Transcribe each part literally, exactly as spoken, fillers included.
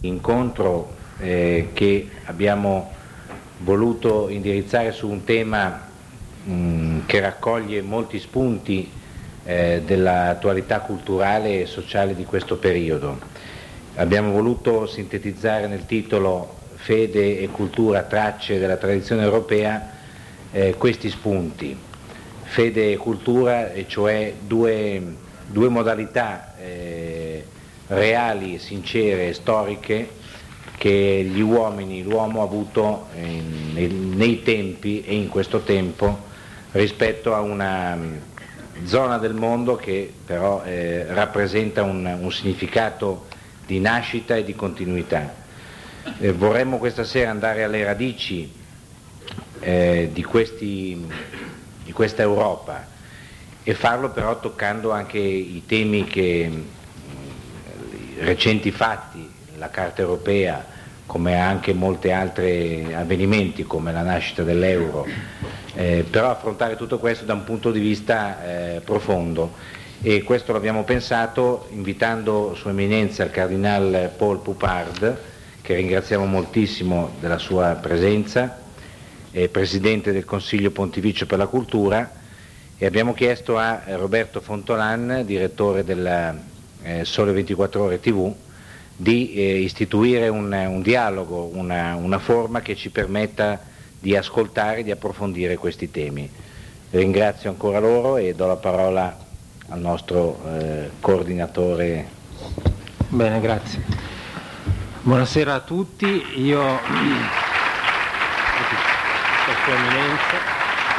Incontro eh, che abbiamo voluto indirizzare su un tema mh, che raccoglie molti spunti eh, dell'attualità culturale e sociale di questo periodo. Abbiamo voluto sintetizzare nel titolo Fede e cultura, tracce della tradizione europea, eh, questi spunti. Fede e cultura, e cioè due, due modalità eh, reali, sincere e storiche che gli uomini, l'uomo ha avuto in, nei, nei tempi e in questo tempo rispetto a una zona del mondo che però eh, rappresenta un, un significato di nascita e di continuità. Eh, vorremmo questa sera andare alle radici eh, di, questi, di questa Europa e farlo però toccando anche i temi che mh, recenti fatti, la Carta Europea, come anche molti altri avvenimenti come la nascita dell'euro, eh, però affrontare tutto questo da un punto di vista eh, profondo, e questo l'abbiamo pensato invitando Sua Eminenza il Cardinal Paul Poupard, che ringraziamo moltissimo della sua presenza, eh, Presidente del Consiglio Pontificio per la Cultura, e abbiamo chiesto a Roberto Fontolan, direttore del eh, Sole ventiquattro Ore tivù, di eh, istituire un, un dialogo, una, una forma che ci permetta di ascoltare e di approfondire questi temi. Ringrazio ancora loro e do la parola al nostro eh, coordinatore. Bene, grazie. Buonasera a tutti. Io, Sua Eminenza,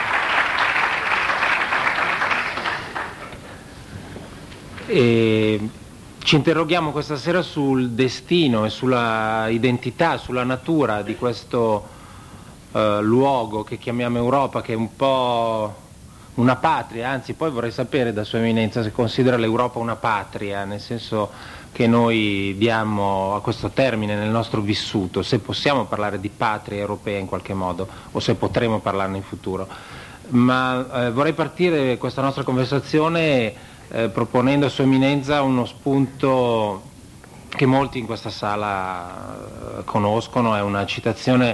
e ci interroghiamo questa sera sul destino e sulla identità, sulla natura di questo eh, luogo che chiamiamo Europa, che è un po' una patria, anzi poi vorrei sapere da Sua Eminenza se considera l'Europa una patria, nel senso che noi diamo a questo termine nel nostro vissuto, se possiamo parlare di patria europea in qualche modo o se potremo parlarne in futuro. Ma eh, vorrei partire questa nostra conversazione Eh, proponendo a Sua Eminenza uno spunto che molti in questa sala eh, conoscono, è una citazione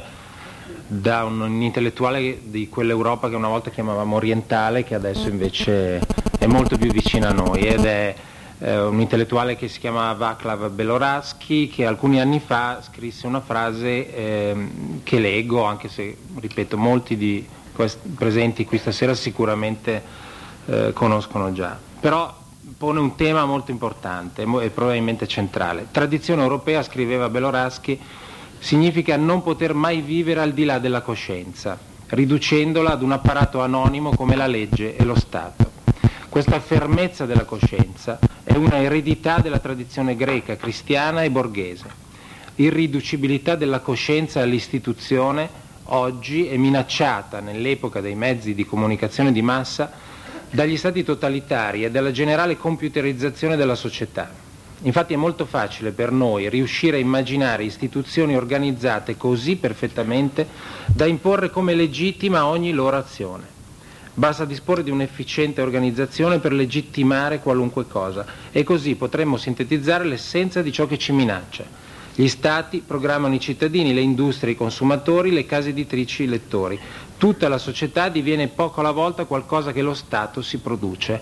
da un, un intellettuale di quell'Europa che una volta chiamavamo orientale, che adesso invece è molto più vicina a noi, ed è eh, un intellettuale che si chiama Václav Belohrádský, che alcuni anni fa scrisse una frase eh, che leggo, anche se, ripeto, molti di questi presenti qui stasera sicuramente eh, conoscono già. Però pone un tema molto importante e probabilmente centrale. Tradizione europea, scriveva Belohrádský, significa non poter mai vivere al di là della coscienza, riducendola ad un apparato anonimo come la legge e lo Stato. Questa fermezza della coscienza è una eredità della tradizione greca, cristiana e borghese. L'irriducibilità della coscienza all'istituzione oggi è minacciata, nell'epoca dei mezzi di comunicazione di massa, dagli stati totalitari e dalla generale computerizzazione della società. Infatti è molto facile per noi riuscire a immaginare istituzioni organizzate così perfettamente da imporre come legittima ogni loro azione. Basta disporre di un'efficiente organizzazione per legittimare qualunque cosa, e così potremmo sintetizzare l'essenza di ciò che ci minaccia. Gli stati programmano i cittadini, le industrie i consumatori, le case editrici i lettori. Tutta la società diviene poco alla volta qualcosa che lo Stato si produce.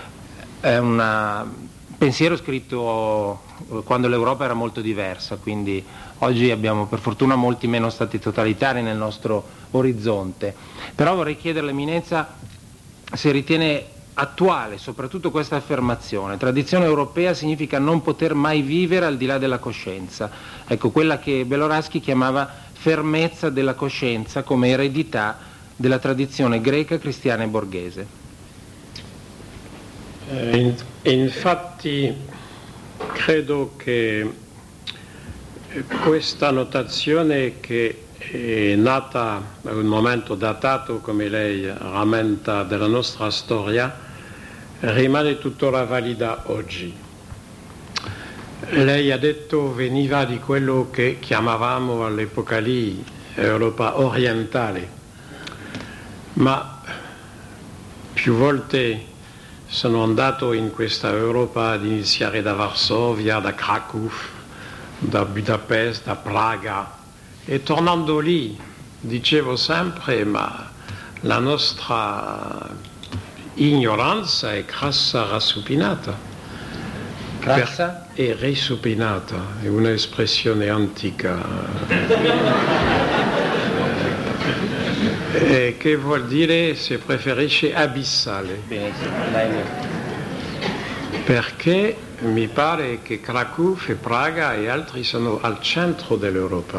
È un pensiero scritto quando l'Europa era molto diversa, quindi oggi abbiamo per fortuna molti meno stati totalitari nel nostro orizzonte. Però vorrei chiedere all'Eminenza se ritiene attuale soprattutto questa affermazione: tradizione europea significa non poter mai vivere al di là della coscienza, ecco, quella che Belohrádský chiamava fermezza della coscienza come eredità della tradizione greca, cristiana e borghese. Eh, infatti credo che questa notazione, che è nata a un momento datato, come lei rammenta, della nostra storia, rimane tuttora valida oggi. Lei ha detto veniva di quello che chiamavamo all'epoca lì Europa orientale, ma più volte sono andato in questa Europa ad iniziare da Varsavia, da Krakow, da Budapest, da Praga, e tornando lì dicevo sempre ma la nostra ignoranza è crassa rassupinata. Crassa? È risupinata, è un'espressione antica. E che vuol dire, se preferisce, abissale. Perché mi pare che Cracovia e Praga e altri sono al centro dell'Europa.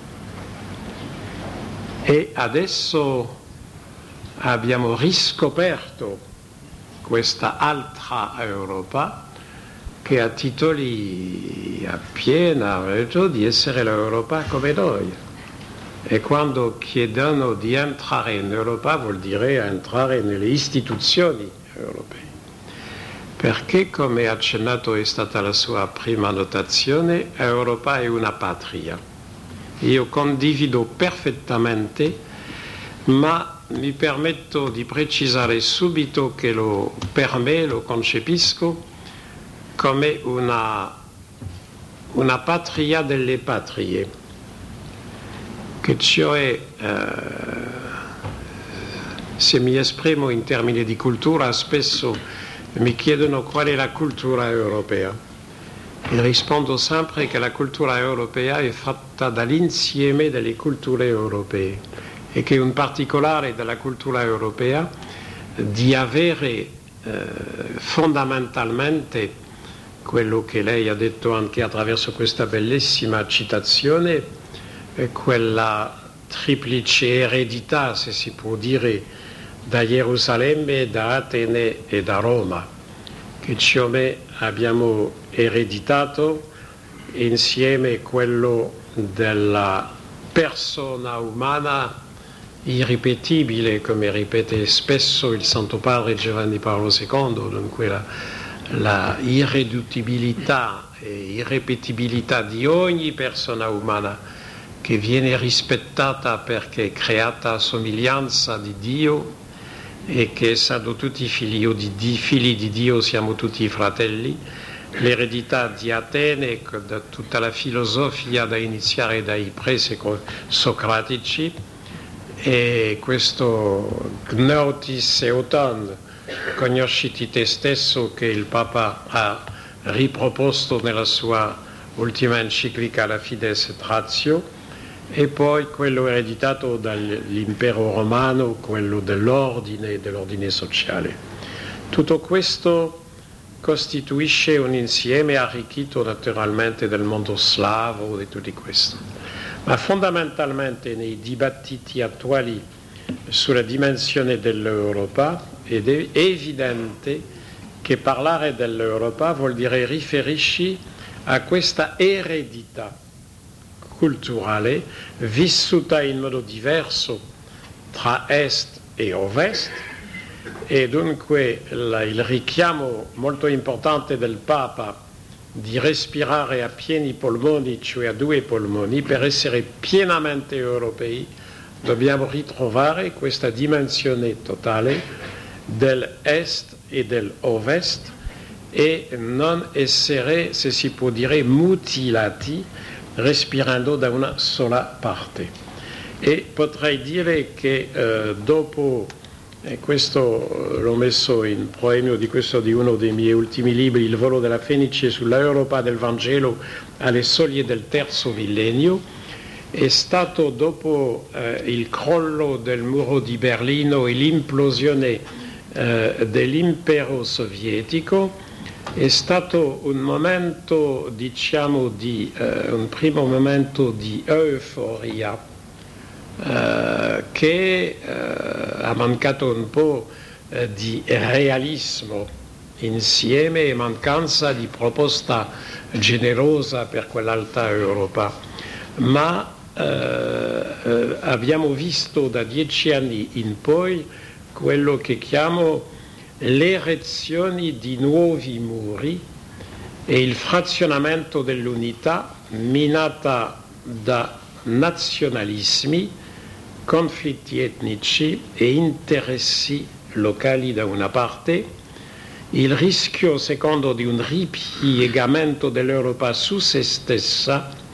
E adesso abbiamo riscoperto questa altra Europa che ha titoli a piena ragione di essere l'Europa come noi. E quando chiedono di entrare in Europa vuol dire entrare nelle istituzioni europee. Perché, come accennato è stata la sua prima notazione, Europa è una patria. Io condivido perfettamente, ma mi permetto di precisare subito che lo, per me lo concepisco come una, una patria delle patrie, che cioè, eh, se mi esprimo in termini di cultura, spesso mi chiedono qual è la cultura europea. E rispondo sempre che la cultura europea è fatta dall'insieme delle culture europee e che un particolare della cultura europea di avere eh, fondamentalmente quello che lei ha detto anche attraverso questa bellissima citazione, è quella triplice eredità, se si può dire, da Gerusalemme, da Atene e da Roma, che cioè abbiamo ereditato insieme quello della persona umana irripetibile, come ripete spesso il Santo Padre Giovanni Paolo secondo, dunque la, la irredutibilità e irripetibilità di ogni persona umana che viene rispettata perché è creata a somiglianza di Dio e che essendo tutti figli di, di, figli di Dio siamo tutti fratelli. L'eredità di Atene, da tutta la filosofia da iniziare dai pre-socratici, e questo gnotis eoton, conosciti te stesso, che il Papa ha riproposto nella sua ultima enciclica La Fides et Ratio, e poi quello ereditato dall'impero romano, quello dell'ordine e dell'ordine sociale. Tutto questo costituisce un insieme arricchito naturalmente del mondo slavo e tutto questo. Ma fondamentalmente nei dibattiti attuali sulla dimensione dell'Europa ed è evidente che parlare dell'Europa vuol dire riferirci a questa eredità culturale vissuta in modo diverso tra Est e Ovest, e dunque la, il richiamo molto importante del Papa di respirare a pieni polmoni, cioè a due polmoni, per essere pienamente europei dobbiamo ritrovare questa dimensione totale dell'Est e dell'Ovest e non essere, se si può dire, mutilati respirando da una sola parte. E potrei dire che eh, dopo, e questo l'ho messo in proemio di questo di uno dei miei ultimi libri, Il volo della Fenice sull'Europa del Vangelo alle soglie del terzo millennio, è stato dopo eh, il crollo del muro di Berlino e l'implosione eh, dell'impero sovietico, è stato un momento, diciamo, di, eh, un primo momento di euforia eh, che eh, ha mancato un po' eh, di realismo insieme e mancanza di proposta generosa per quell'alta Europa. Ma eh, eh, abbiamo visto da dieci anni in poi quello che chiamo l'erezione di nuovi muri e il frazionamento dell'unità minata da nazionalismi, conflitti etnici e interessi locali da una parte, il rischio secondo di un ripiegamento dell'Europa su se stessa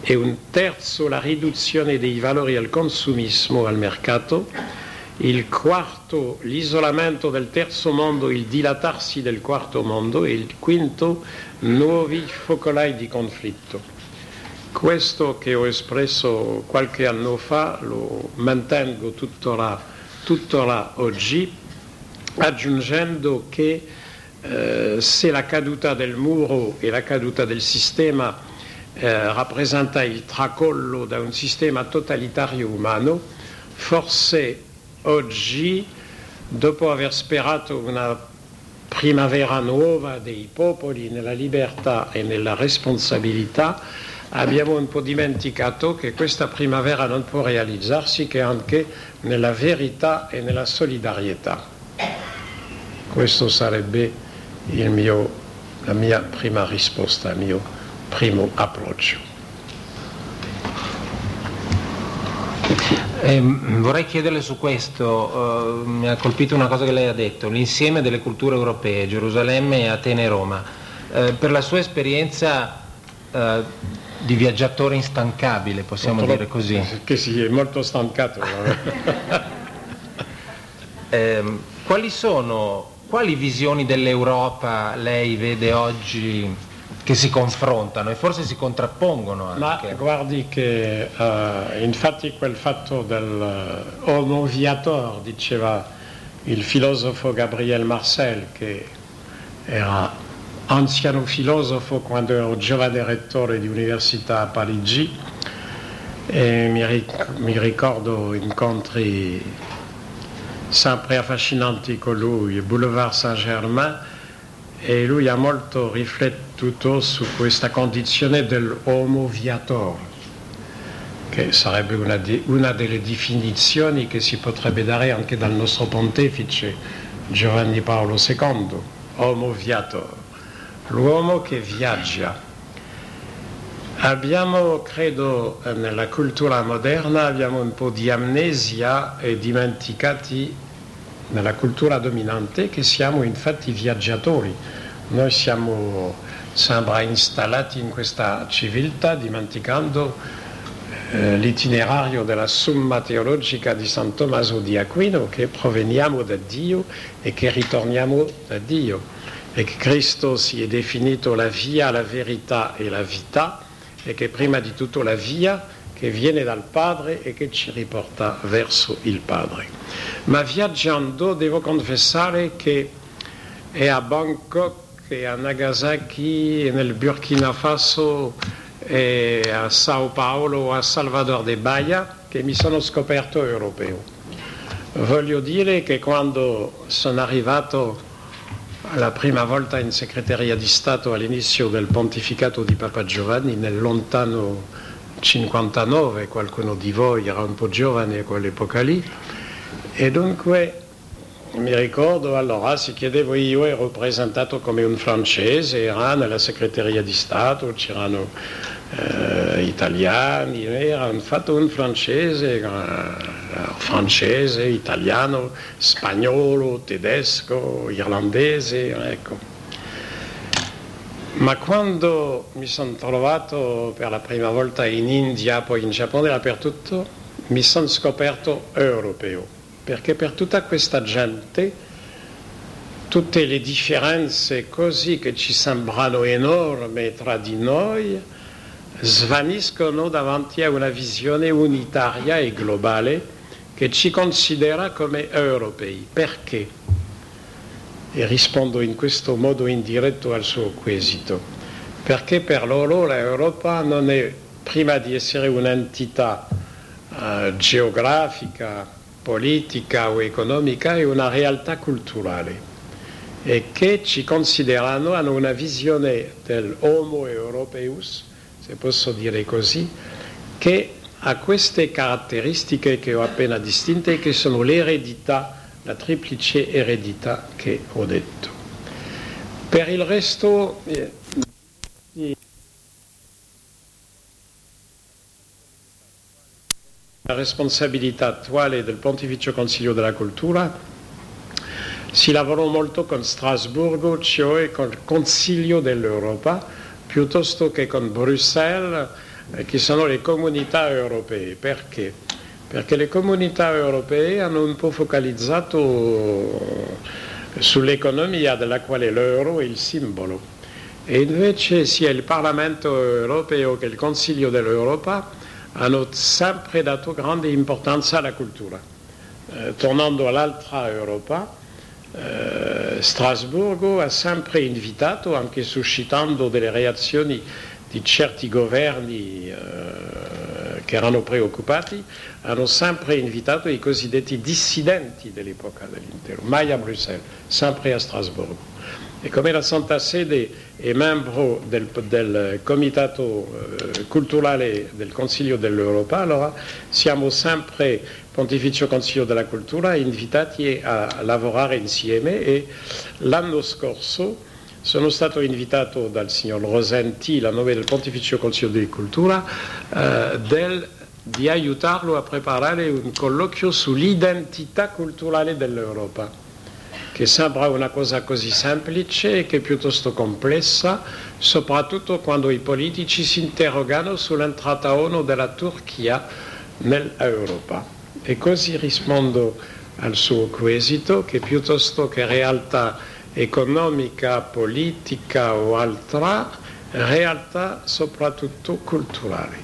e un terzo la riduzione dei valori al consumismo al mercato, il quarto l'isolamento del terzo mondo, il dilatarsi del quarto mondo e il quinto nuovi focolai di conflitto. Questo che ho espresso qualche anno fa lo mantengo tuttora, tuttora oggi, aggiungendo che eh, se la caduta del muro e la caduta del sistema eh, rappresenta il tracollo da un sistema totalitario umano, forse oggi, dopo aver sperato una primavera nuova dei popoli nella libertà e nella responsabilità, abbiamo un po' dimenticato che questa primavera non può realizzarsi che anche nella verità e nella solidarietà. Questo sarebbe il mio, la mia prima risposta, il mio primo approccio. Eh, vorrei chiederle su questo, uh, mi ha colpito una cosa che lei ha detto, l'insieme delle culture europee, Gerusalemme, Atene e Roma. Uh, per la sua esperienza uh, di viaggiatore instancabile, possiamo Molto, dire così. Che si è molto stancato. eh, quali sono, quali visioni dell'Europa lei vede oggi che si confrontano e forse si contrappongono anche? Ma guardi che uh, infatti quel fatto del uh, homo viator, diceva il filosofo Gabriel Marcel, che era anziano filosofo quando ero giovane rettore di università a Parigi, e mi, ric- mi ricordo incontri sempre affascinanti con lui, Boulevard Saint-Germain, e lui ha molto riflettuto su questa condizione dell'homo viator, che sarebbe una, di, una delle definizioni che si potrebbe dare anche dal nostro pontefice Giovanni Paolo secondo, homo viator, l'uomo che viaggia. Abbiamo, credo, nella cultura moderna abbiamo un po' di amnesia e dimenticati nella cultura dominante che siamo infatti viaggiatori. Noi siamo, sembra, installati in questa civiltà dimenticando eh, l'itinerario della Summa Teologica di San Tommaso di Aquino, che proveniamo da Dio e che ritorniamo da Dio, e che Cristo si è definito la via, la verità e la vita, e che prima di tutto la via che viene dal Padre e che ci riporta verso il Padre. Ma viaggiando devo confessare che è a Bangkok, e a Nagasaki, e nel Burkina Faso, e a Sao Paolo, a Salvador de Bahia, che mi sono scoperto europeo. Voglio dire che quando sono arrivato la prima volta in segreteria di Stato all'inizio del pontificato di Papa Giovanni, nel lontano cinquantanove, qualcuno di voi era un po' giovane a quell'epoca lì, e dunque mi ricordo allora si chiedevo, io ero presentato come un francese, era nella segreteria di Stato, c'erano eh, italiani, era fatto un francese, eh, francese, italiano, spagnolo, tedesco, irlandese, ecco. Ma quando mi sono trovato per la prima volta in India, poi in Giappone, dappertutto, mi sono scoperto europeo. Perché per tutta questa gente, tutte le differenze così che ci sembrano enormi tra di noi, svaniscono davanti a una visione unitaria e globale che ci considera come europei. Perché? E rispondo in questo modo indiretto al suo quesito. Perché per loro l'Europa non è, prima di essere un'entità uh, geografica, politica o economica, è una realtà culturale, e che ci considerano, hanno una visione dell'homo europeus, se posso dire così, che ha queste caratteristiche che ho appena distinte, che sono l'eredità, la triplice eredità che ho detto. Per il resto eh, la responsabilità attuale del Pontificio Consiglio della Cultura, si lavorò molto con Strasburgo, cioè col Consiglio dell'Europa, piuttosto che con Bruxelles, eh, che sono le comunità europee. Perché? Perché le comunità europee hanno un po' focalizzato sull'economia della quale l'euro è il simbolo. E invece sia il Parlamento europeo che il Consiglio dell'Europa hanno sempre dato grande importanza alla cultura. Eh, tornando all'altra Europa, eh, Strasburgo ha sempre invitato, anche suscitando delle reazioni di certi governi eh, che erano preoccupati, hanno sempre invitato i cosiddetti dissidenti dell'epoca dell'impero, mai a Bruxelles, sempre a Strasburgo. E come la Santa Sede è membro del, del Comitato eh, Culturale del Consiglio dell'Europa, allora siamo sempre, Pontificio Consiglio della Cultura, invitati a lavorare insieme, e l'anno scorso sono stato invitato dal signor Rosenti, a nome del Pontificio Consiglio di Cultura, eh, del, di aiutarlo a preparare un colloquio sull'identità culturale dell'Europa, che sembra una cosa così semplice e che è piuttosto complessa, soprattutto quando i politici si interrogano sull'entrata o no della Turchia nell'Europa. E così rispondo al suo quesito, che piuttosto che realtà economica, politica o altra, realtà soprattutto culturali.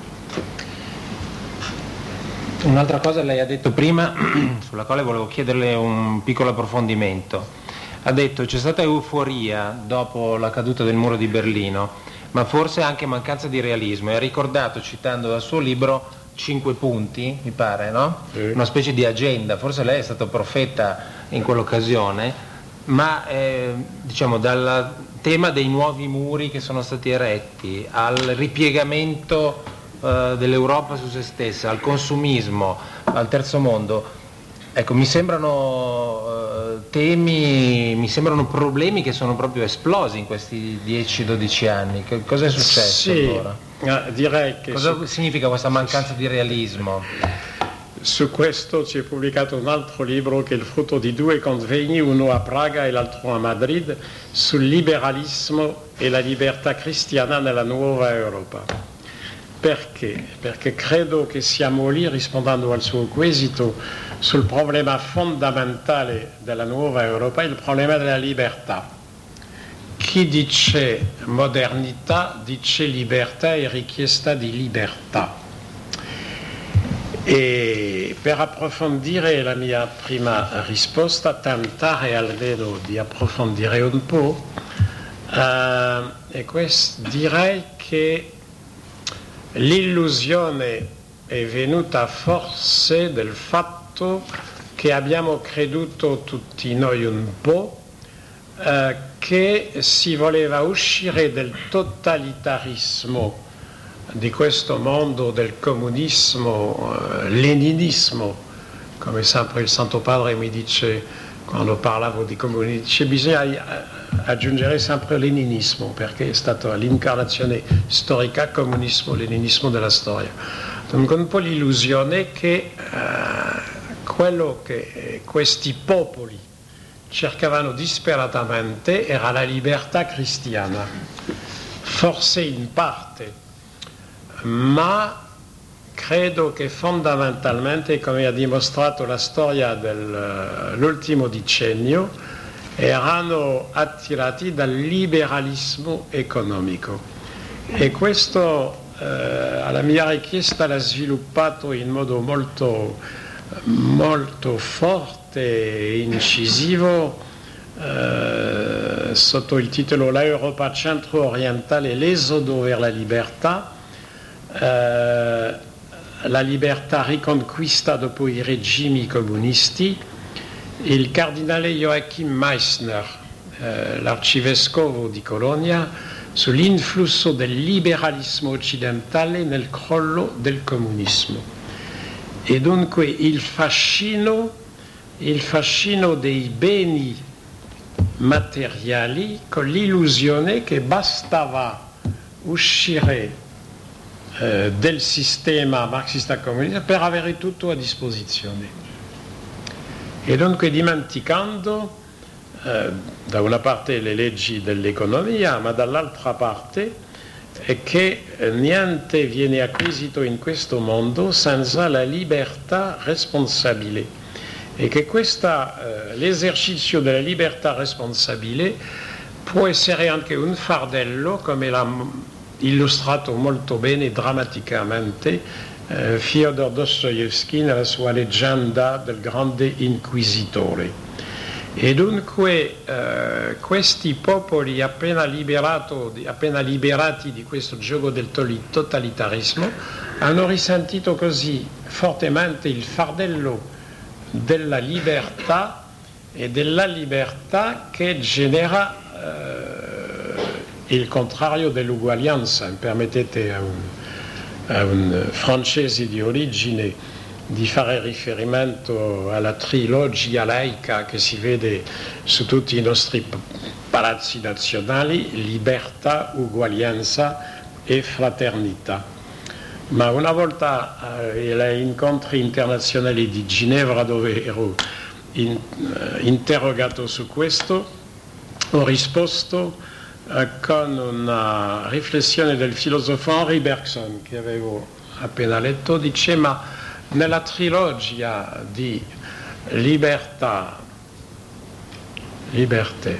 Un'altra cosa lei ha detto prima, sulla quale volevo chiederle un piccolo approfondimento. Ha detto c'è stata euforia dopo la caduta del muro di Berlino, ma forse anche mancanza di realismo, e ha ricordato, citando dal suo libro, cinque punti, mi pare, no? Sì. Una specie di agenda. Forse lei è stato profeta in quell'occasione, ma eh, diciamo dal tema dei nuovi muri che sono stati eretti al ripiegamento dell'Europa su se stessa, al consumismo, al terzo mondo, ecco, mi sembrano uh, temi, mi sembrano problemi che sono proprio esplosi in questi dieci dodici anni. Che, cosa è successo sì, allora? Eh, direi che cosa su, significa questa mancanza di realismo? Su questo ci è pubblicato un altro libro che è il frutto di due convegni, uno a Praga e l'altro a Madrid, sul liberalismo e la libertà cristiana nella nuova Europa. Perché? Perché credo che siamo lì, rispondendo al suo quesito, sul problema fondamentale della nuova Europa, il problema della libertà. Chi dice modernità dice libertà e richiesta di libertà. E per approfondire la mia prima risposta, tentare almeno di approfondire un po', eh, e questo, direi che l'illusione è venuta forse del fatto che abbiamo creduto tutti noi un po' eh, che si voleva uscire del totalitarismo di questo mondo, del comunismo, eh, leninismo, come sempre il Santo Padre mi dice quando parlavo di comunismo, dice bisogna aggiungere sempre leninismo, perché è stata l'incarnazione storica comunismo-leninismo della storia. Dunque un po' l'illusione che eh, quello che questi popoli cercavano disperatamente era la libertà cristiana, forse in parte, ma credo che fondamentalmente, come ha dimostrato la storia dell'ultimo decennio, erano attirati dal liberalismo economico. E questo, eh, alla mia richiesta, l'ha sviluppato in modo molto, molto forte e incisivo eh, sotto il titolo L'Europa centro-orientale, l'esodo vers la libertà, eh, la libertà riconquista dopo i regimi comunisti. Il cardinale Joachim Meissner, eh, l'arcivescovo di Colonia, sull'influsso del liberalismo occidentale nel crollo del comunismo. E dunque il fascino, il fascino dei beni materiali, con l'illusione che bastava uscire eh, del sistema marxista-comunista per avere tutto a disposizione. E dunque dimenticando eh, da una parte le leggi dell'economia, ma dall'altra parte è che niente viene acquisito in questo mondo senza la libertà responsabile e che questa, eh, l'esercizio della libertà responsabile può essere anche un fardello, come l'ha illustrato molto bene drammaticamente eh, Fyodor Dostoevsky nella sua leggenda del grande inquisitore. E dunque eh, questi popoli appena, liberato, appena liberati di questo gioco del totalitarismo hanno risentito così fortemente il fardello della libertà e della libertà che genera eh, il contrario dell'uguaglianza. Permettete a un, a un francese di origine di fare riferimento alla trilogia laica che si vede su tutti i nostri palazzi nazionali: libertà, uguaglianza e fraternità. Ma una volta eh, agli incontri internazionali di Ginevra, dove ero in, eh, interrogato su questo, ho risposto eh, con una riflessione del filosofo Henri Bergson che avevo appena letto. Dice: ma nella trilogia di libertà, liberté,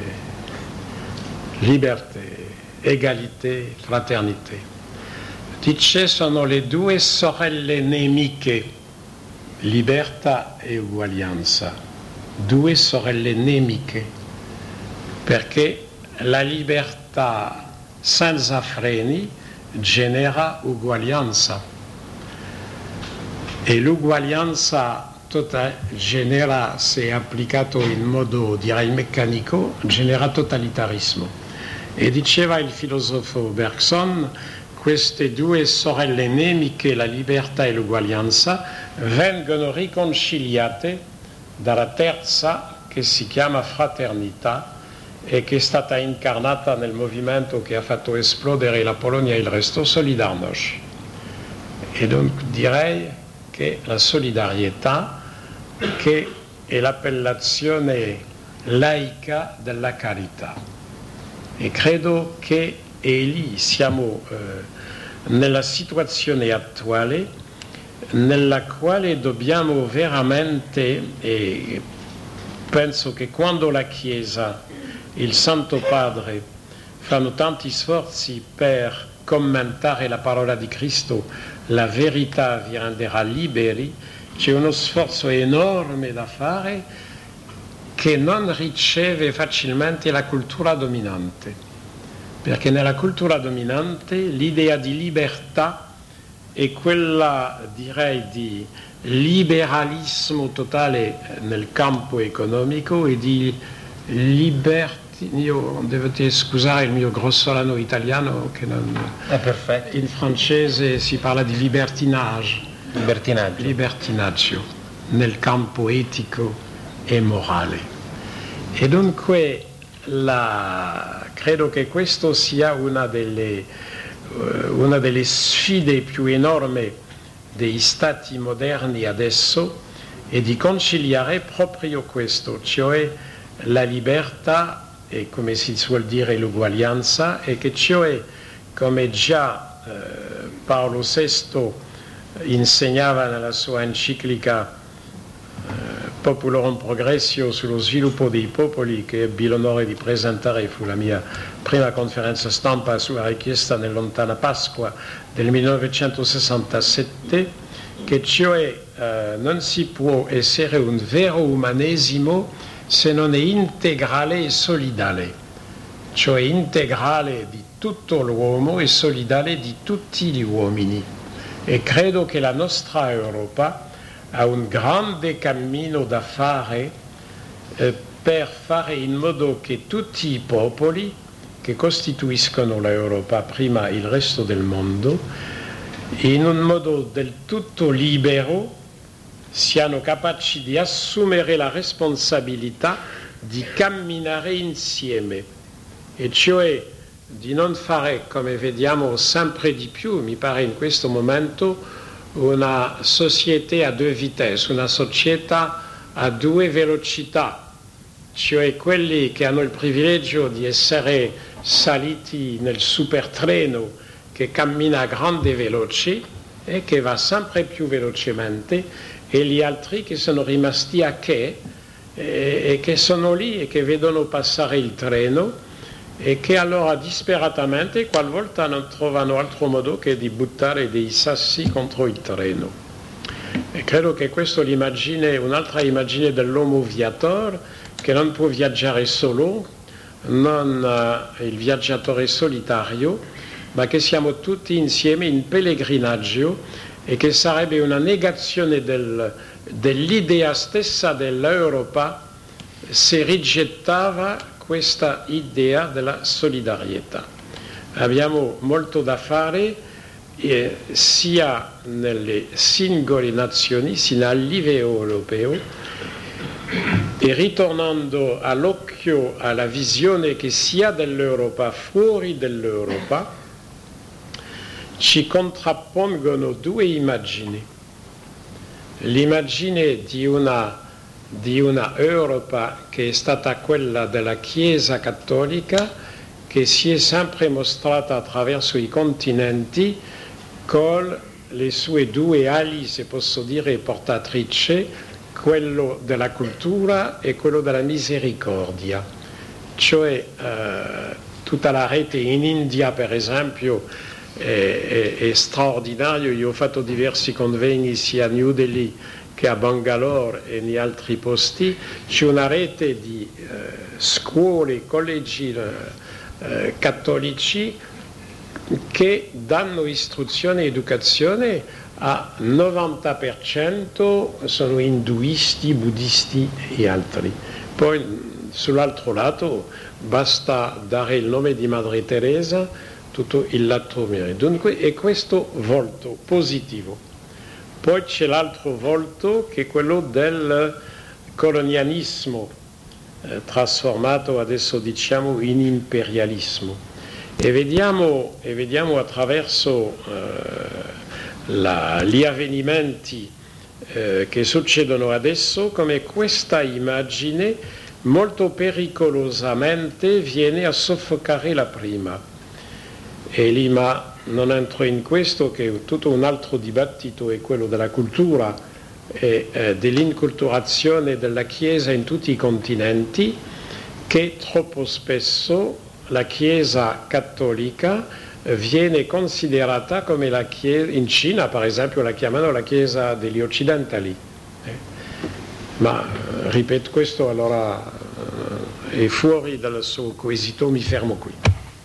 liberté, égalité, fraternité, dice sono le due sorelle nemiche, libertà e uguaglianza, due sorelle nemiche, perché la libertà senza freni genera uguaglianza. E l'uguaglianza tota, genera, se applicato in modo direi meccanico, genera totalitarismo. E diceva il filosofo Bergson, queste due sorelle nemiche, la libertà e l'uguaglianza, vengono riconciliate dalla terza, che si chiama fraternità e che è stata incarnata nel movimento che ha fatto esplodere la Polonia e il resto, Solidarność. E donc direi che la solidarietà, che è l'appellazione laica della carità. E credo che è lì siamo eh, nella situazione attuale nella quale dobbiamo veramente, e penso che quando la Chiesa, il Santo Padre fanno tanti sforzi per commentare la parola di Cristo, la verità vi renderà liberi, c'è uno sforzo enorme da fare che non riceve facilmente la cultura dominante, perché nella cultura dominante l'idea di libertà è quella, direi, di liberalismo totale nel campo economico e di libertà. Io dovete scusare il mio grossolano italiano che non è perfetto. In francese si parla di libertinage, libertinaggio. libertinaggio nel campo etico e morale. E dunque la, credo che questo sia una delle, uh, una delle sfide più enormi dei stati moderni adesso, è di conciliare proprio questo, cioè la libertà e, come si suol dire, l'uguaglianza, e che cioè, come già eh, Paolo sesto insegnava nella sua enciclica eh, Populorum Progressio sullo sviluppo dei popoli, che ebbi l'onore di presentare, fu la mia prima conferenza stampa sulla richiesta nel lontana Pasqua del millenovecentosessantasette, che cioè eh, non si può essere un vero umanesimo se non è integrale e solidale, cioè integrale di tutto l'uomo e solidale di tutti gli uomini. E credo che la nostra Europa ha un grande cammino da fare eh, per fare in modo che tutti i popoli che costituiscono l'Europa, prima il resto del mondo, in un modo del tutto libero siano capaci di assumere la responsabilità di camminare insieme, e cioè di non fare, come vediamo sempre di più, mi pare in questo momento, una società a due vitesse, una società a due velocità, cioè quelli che hanno il privilegio di essere saliti nel supertreno che cammina a grandi veloci e che va sempre più velocemente, e gli altri che sono rimasti a che e, e che sono lì e che vedono passare il treno e che allora disperatamente qualvolta non trovano altro modo che di buttare dei sassi contro il treno. E credo che questa è un'altra immagine dell'uomo viaggiatore, che non può viaggiare solo, non uh, il viaggiatore solitario, ma che siamo tutti insieme in pellegrinaggio, e che sarebbe una negazione del, dell'idea stessa dell'Europa se rigettava questa idea della solidarietà. Abbiamo molto da fare eh, sia nelle singole nazioni, sia a livello europeo, e ritornando all'occhio alla visione che sia dell'Europa fuori dell'Europa, ci contrappongono due immagini. L'immagine di una, di una Europa che è stata quella della Chiesa cattolica, che si è sempre mostrata attraverso i continenti con le sue due ali, se posso dire, portatrici, quello della cultura e quello della misericordia. Cioè eh, tutta la rete in India, per esempio, È, è, è straordinario. Io ho fatto diversi convegni sia a New Delhi che a Bangalore e in altri posti. C'è una rete di eh, scuole, collegi eh, cattolici che danno istruzione e educazione a novanta per cento sono induisti, buddisti e altri. Poi sull'altro lato basta dare il nome di Madre Teresa, tutto il lato mio. Dunque è questo volto positivo. Poi c'è l'altro volto che è quello del colonialismo eh, trasformato adesso diciamo in imperialismo, e vediamo, e vediamo attraverso eh, la, gli avvenimenti eh, che succedono adesso come questa immagine molto pericolosamente viene a soffocare la prima. E lì, ma non entro in questo, che è tutto un altro dibattito, è quello della cultura e eh, dell'inculturazione della Chiesa in tutti i continenti, che troppo spesso la Chiesa cattolica eh, viene considerata come la Chiesa, in Cina per esempio la chiamano la Chiesa degli occidentali. Eh. Ma, ripeto, questo allora eh, è fuori dal suo quesito, mi fermo qui.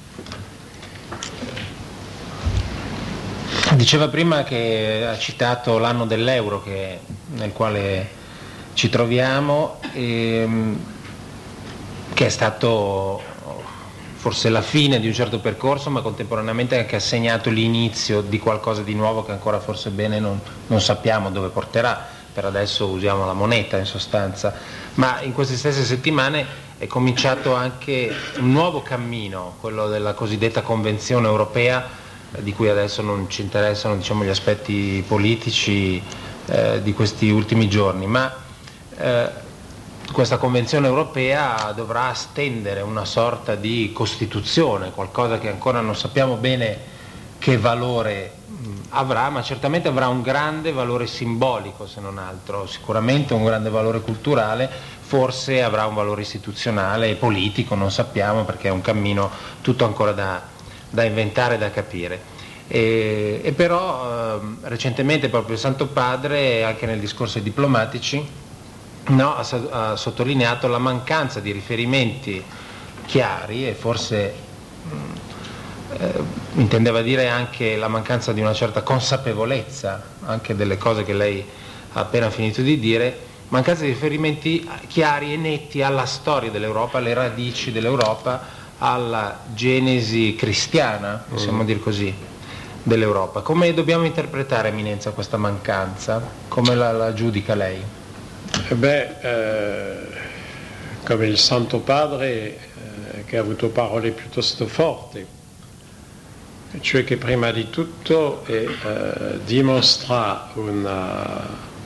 Diceva prima che ha citato l'anno dell'euro che, nel quale ci troviamo, e, che è stato forse la fine di un certo percorso, ma contemporaneamente anche ha segnato l'inizio di qualcosa di nuovo che ancora forse bene non, non sappiamo dove porterà. Per adesso usiamo la moneta in sostanza, ma in queste stesse settimane è cominciato anche un nuovo cammino, quello della cosiddetta Convenzione europea, di cui adesso non ci interessano, diciamo, gli aspetti politici eh, di questi ultimi giorni, ma eh, questa Convenzione europea dovrà stendere una sorta di Costituzione, qualcosa che ancora non sappiamo bene che valore mh, avrà, ma certamente avrà un grande valore simbolico, se non altro, sicuramente un grande valore culturale, forse avrà un valore istituzionale e politico, non sappiamo, perché è un cammino tutto ancora da da inventare, da capire. E, e però eh, recentemente proprio il Santo Padre, anche nel discorso ai diplomatici, no, ha, ha sottolineato la mancanza di riferimenti chiari, e forse mh, eh, intendeva dire anche la mancanza di una certa consapevolezza anche delle cose che lei ha appena finito di dire, mancanza di riferimenti chiari e netti alla storia dell'Europa, alle radici dell'Europa, alla genesi cristiana, possiamo mm. dire così, dell'Europa. Come dobbiamo interpretare, Eminenza, questa mancanza? Come la, la giudica lei? Eh beh, eh, come il Santo Padre, eh, che ha avuto parole piuttosto forti, cioè che prima di tutto eh, eh, dimostra una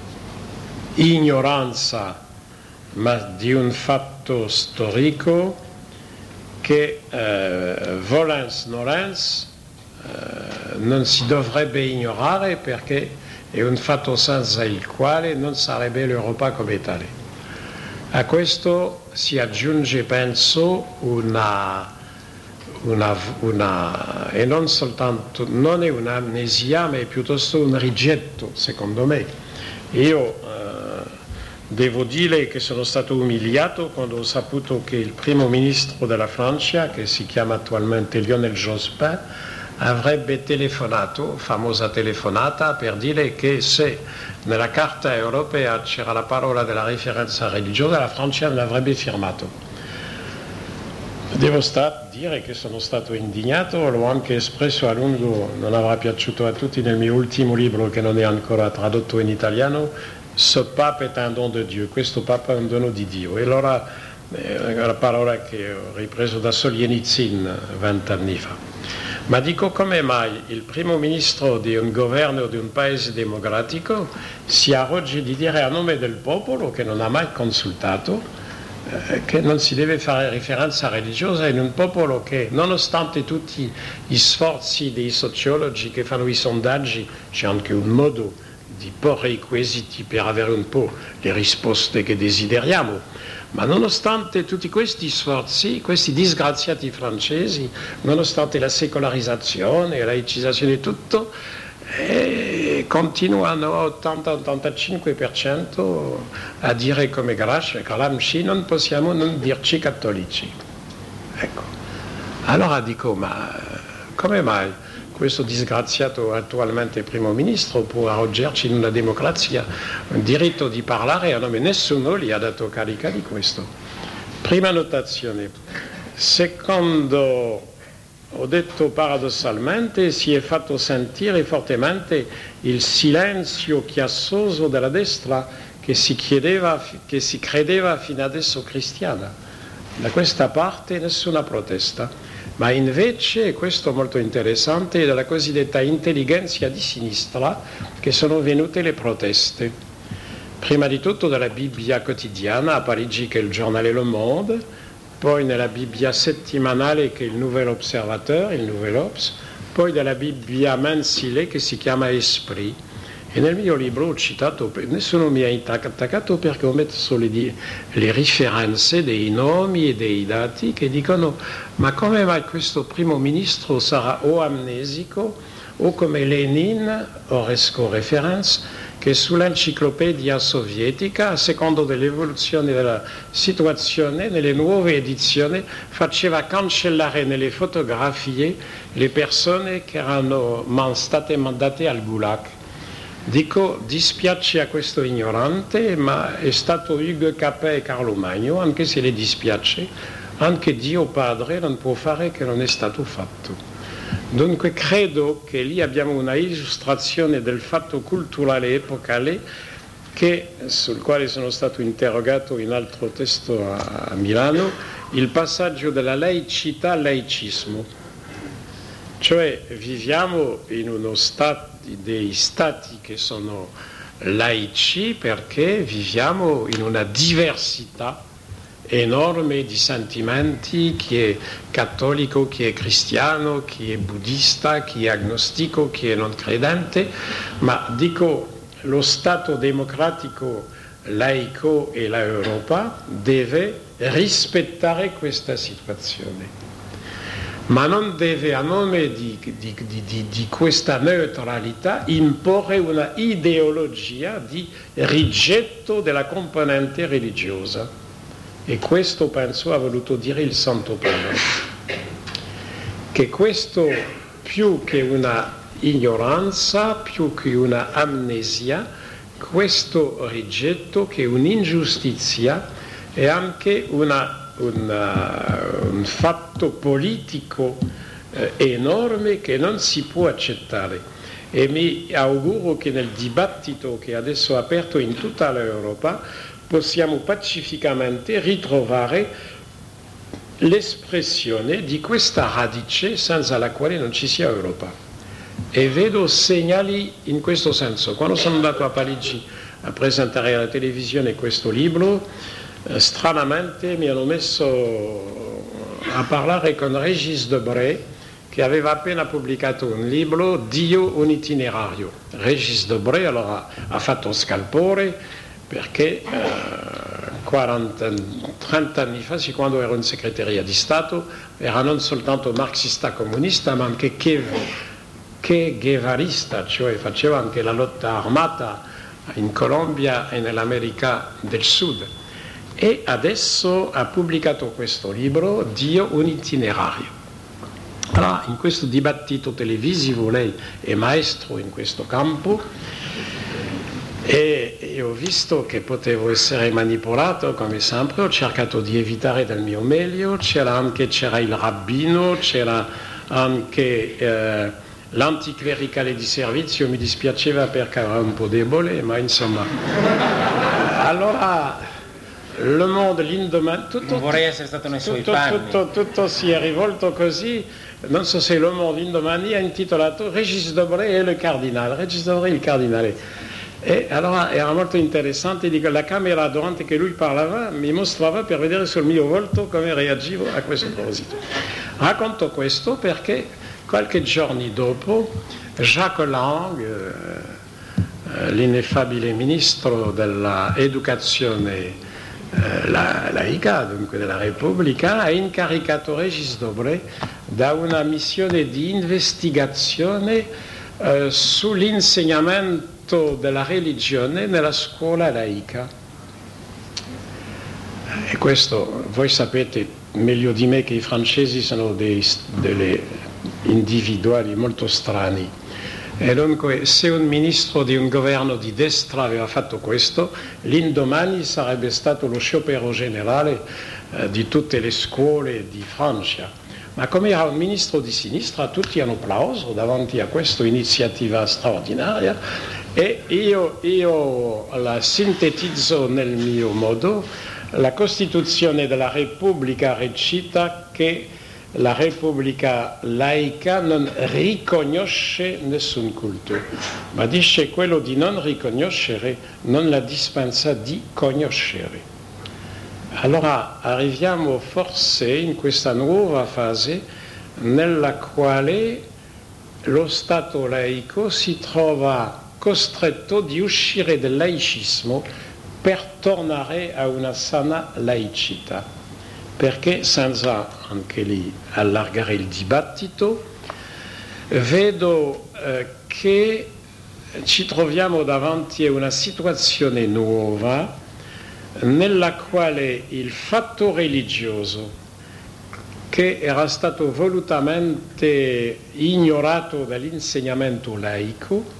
ignoranza, ma di un fatto storico, che eh, volens nolens eh, non si dovrebbe ignorare perché è un fatto senza il quale non sarebbe l'Europa come tale. A questo si aggiunge, penso, una, una, una e non soltanto, non è un'amnesia, ma è piuttosto un rigetto, secondo me. Io eh, devo dire che sono stato umiliato quando ho saputo che il primo ministro della Francia, che si chiama attualmente Lionel Jospin, avrebbe telefonato, famosa telefonata, per dire che se nella Carta europea c'era la parola della riferenza religiosa, la Francia non l'avrebbe firmato. Devo sta- dire che sono stato indignato, l'ho anche espresso a lungo, non avrà piaciuto a tutti nel mio ultimo libro che non è ancora tradotto in italiano, Ce Pape est un don de Dieu, questo Papa è un dono di Dio. E allora è una parola che ho ripreso da Solzhenitsyn vent'anni fa. Ma dico, come mai il primo ministro di un governo di un paese democratico si arroga di dire a nome del popolo, che non ha mai consultato, eh, che non si deve fare riferenza religiosa in un popolo che, nonostante tutti gli sforzi dei sociologi che fanno i sondaggi, c'è anche un modo di porre i quesiti per avere un po' le risposte che desideriamo. Ma nonostante tutti questi sforzi, questi disgraziati francesi, nonostante la secolarizzazione, la laicizzazione e tutto, eh, continuano ottanta ottantacinque per cento a dire come Gramsci, non possiamo non dirci cattolici. Ecco. Allora dico, ma come mai questo disgraziato attualmente primo ministro può arrogarci in una democrazia un diritto di parlare a nome? Nessuno gli ha dato carica di questo. Prima notazione. Secondo, ho detto paradossalmente, si è fatto sentire fortemente il silenzio chiassoso della destra che si, chiedeva, che si credeva fino adesso cristiana. Da questa parte nessuna protesta. Ma invece, questo è molto interessante, è dalla cosiddetta intelligenza di sinistra che sono venute le proteste. Prima di tutto dalla Bibbia quotidiana a Parigi, che è il giornale Le Monde, poi nella Bibbia settimanale, che è il Nouvel Observateur, il Nouvel Obs, poi dalla Bibbia mensile che si chiama Esprit. E nel mio libro ho citato, nessuno mi ha attaccato perché ho messo le, le riferenze dei nomi e dei dati che dicono ma come mai questo primo ministro sarà o amnesico o come Lenin, Oresco Reference, che sull'enciclopedia sovietica, a secondo dell'evoluzione della situazione, nelle nuove edizioni, faceva cancellare nelle fotografie le persone che erano state mandate al Gulag. Dico, dispiace a questo ignorante, ma è stato Hugo Capet e Carlo Magno, anche se le dispiace, anche Dio Padre non può fare che non è stato fatto. Dunque credo che lì abbiamo una illustrazione del fatto culturale epocale che, sul quale sono stato interrogato in altro testo a, a Milano, il passaggio dalla laicità al laicismo. Cioè viviamo in uno stato, dei stati che sono laici perché viviamo in una diversità enorme di sentimenti, chi è cattolico, chi è cristiano, chi è buddista, chi è agnostico, chi è non credente, ma dico lo Stato democratico laico e l'Europa deve rispettare questa situazione. Ma non deve, a nome di, di, di, di, di questa neutralità, imporre una ideologia di rigetto della componente religiosa. E questo, penso, ha voluto dire il Santo Padre. Che questo, più che una ignoranza, più che una amnesia, questo rigetto, che è un'ingiustizia, è anche una Un, uh, un fatto politico uh, enorme che non si può accettare e mi auguro che nel dibattito che adesso è aperto in tutta l'Europa possiamo pacificamente ritrovare l'espressione di questa radice senza la quale non ci sia Europa. E vedo segnali in questo senso. Quando sono andato a Parigi a presentare alla televisione questo libro, stranamente mi hanno messo a parlare con Régis Debray, che aveva appena pubblicato un libro, Dio un itinerario. Régis Debray allora ha fatto scalpore perché eh, quaranta, trenta anni fa, sì, quando ero in segreteria di Stato, era non soltanto marxista comunista, ma anche che, che guevarista, cioè faceva anche la lotta armata in Colombia e nell'America del Sud. E adesso ha pubblicato questo libro, Dio un itinerario. Allora, in questo dibattito televisivo lei è maestro in questo campo e, e ho visto che potevo essere manipolato come sempre, ho cercato di evitare del mio meglio, c'era anche c'era il rabbino, c'era anche eh, l'anticlericale di servizio, mi dispiaceva perché era un po' debole, ma insomma. Allora, Le Monde l'indomani, tutto, non vorrei essere stato nei suoi tutto, panni. Tutto, tutto si è rivolto così, non so se Le Monde l'indomani ha intitolato Régis Debray e le cardinale, Régis Debray e il cardinale. E allora era molto interessante, dico, la camera durante che lui parlava mi mostrava per vedere sul mio volto come reagivo a questo proposito. Racconto questo perché qualche giorno dopo Jacques Lang, eh, l'ineffabile ministro dell'educazione La, laica, dunque della Repubblica, ha incaricato Régis Debray da una missione di investigazione eh, sull'insegnamento della religione nella scuola laica. E questo voi sapete meglio di me che i francesi sono dei, delle individuali molto strani. E dunque se un ministro di un governo di destra aveva fatto questo, l'indomani sarebbe stato lo sciopero generale eh, di tutte le scuole di Francia. Ma come era un ministro di sinistra, tutti hanno applauso davanti a questa iniziativa straordinaria e io, io la sintetizzo nel mio modo. La Costituzione della Repubblica recita che la Repubblica laica non riconosce nessun culto, ma dice quello di non riconoscere non la dispensa di conoscere. Allora arriviamo forse in questa nuova fase nella quale lo Stato laico si trova costretto di uscire dal laicismo per tornare a una sana laicità. Perché senza anche lì allargare il dibattito, vedo eh, che ci troviamo davanti a una situazione nuova nella quale il fatto religioso, che era stato volutamente ignorato dall'insegnamento laico,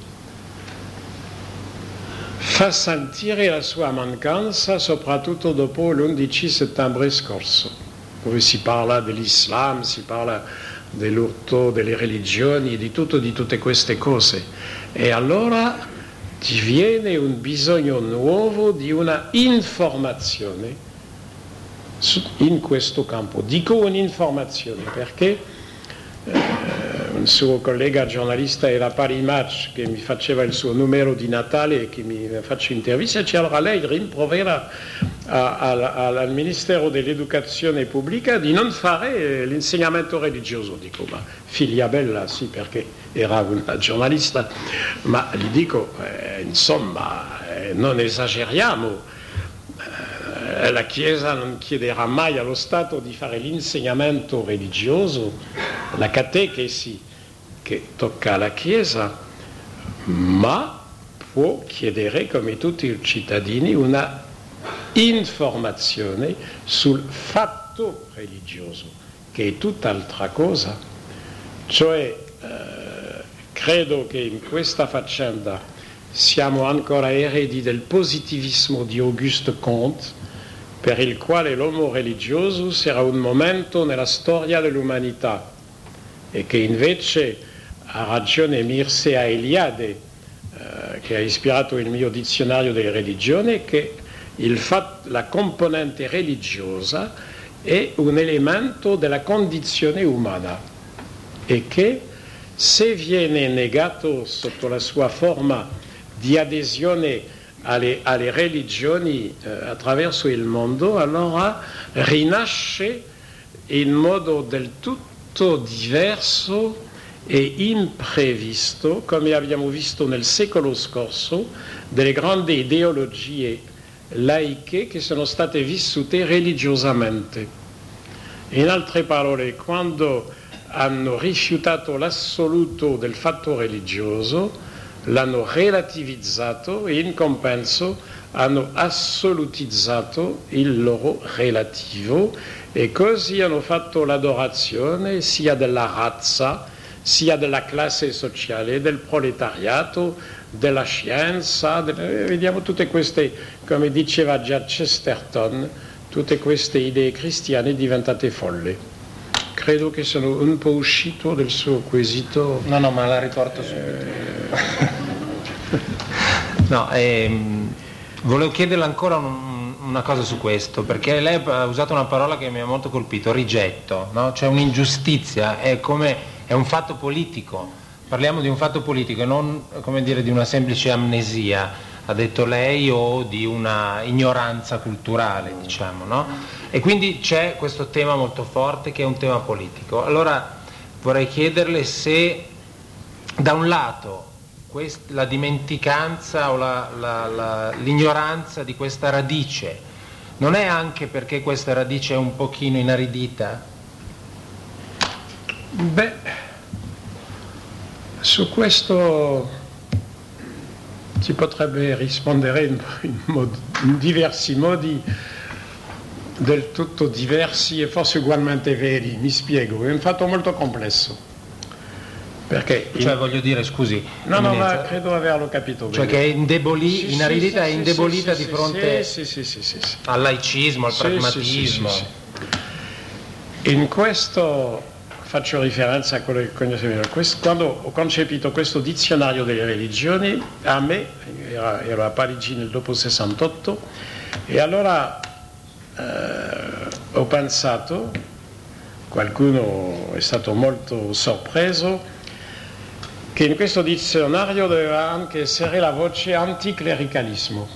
fa sentire la sua mancanza soprattutto dopo l'undici settembre scorso, dove si parla dell'Islam, si parla dell'urto delle religioni, di tutto, di tutte queste cose. E allora diviene un bisogno nuovo di una informazione in questo campo. Dico un'informazione perché eh, un suo collega giornalista era Paris Match che mi faceva il suo numero di Natale e che mi faccio interviste, e allora lei rimprovera a, a, al Ministero dell'Educazione Pubblica di non fare l'insegnamento religioso. Dico, ma figlia bella, sì, perché era una giornalista, ma gli dico, eh, insomma, eh, non esageriamo. La Chiesa non chiederà mai allo Stato di fare l'insegnamento religioso, la catechesi che tocca alla Chiesa, ma può chiedere, come tutti i cittadini, una informazione sul fatto religioso, che è tutt'altra cosa. Cioè, eh, credo che in questa faccenda siamo ancora eredi del positivismo di Auguste Comte, per il quale l'uomo religioso sarà un momento nella storia dell'umanità, e che invece ha ragione Mircea Eliade, eh, che ha ispirato il mio dizionario delle religioni, che il fatto, la componente religiosa è un elemento della condizione umana e che se viene negato sotto la sua forma di adesione alle, alle religioni eh, attraverso il mondo, allora rinasce in modo del tutto tutto diverso e imprevisto, come abbiamo visto nel secolo scorso, delle grandi ideologie laiche che sono state vissute religiosamente. In altre parole, quando hanno rifiutato l'assoluto del fatto religioso, l'hanno relativizzato e in compenso hanno assolutizzato il loro relativo e così hanno fatto l'adorazione sia della razza, sia della classe sociale, del proletariato, della scienza, de... vediamo tutte queste, come diceva già Chesterton, tutte queste idee cristiane diventate folle. Credo che sono un po' uscito del suo quesito. No, no, ma la riporto subito. Eh... no, ehm, volevo chiederle ancora un, una cosa su questo, perché lei ha usato una parola che mi ha molto colpito, rigetto, no? Cioè un'ingiustizia, è come, è un fatto politico, parliamo di un fatto politico e non, come dire, di una semplice amnesia, ha detto lei, o di una ignoranza culturale, diciamo, no? E quindi c'è questo tema molto forte che è un tema politico. Allora vorrei chiederle se da un lato quest- la dimenticanza o la, la, la, l'ignoranza di questa radice non è anche perché questa radice è un pochino inaridita? Beh, su questo si potrebbe rispondere in, in, mod- in diversi modi del tutto diversi e forse ugualmente veri. Mi spiego, è un fatto molto complesso. Perché cioè in... voglio dire, scusi, no, no, ma credo averlo capito bene. Cioè che è indeboli- sì, inaridita sì, è indebolita sì, di sì, fronte sì, sì, sì, sì, sì. al laicismo, al sì, pragmatismo. Sì, sì, sì. In questo faccio riferenza a quello che conoscevo. Quando ho concepito questo dizionario delle religioni, a me, era, ero a Parigi nel dopo sessantotto, e allora eh, ho pensato, qualcuno è stato molto sorpreso, che in questo dizionario doveva anche essere la voce anticlericalismo.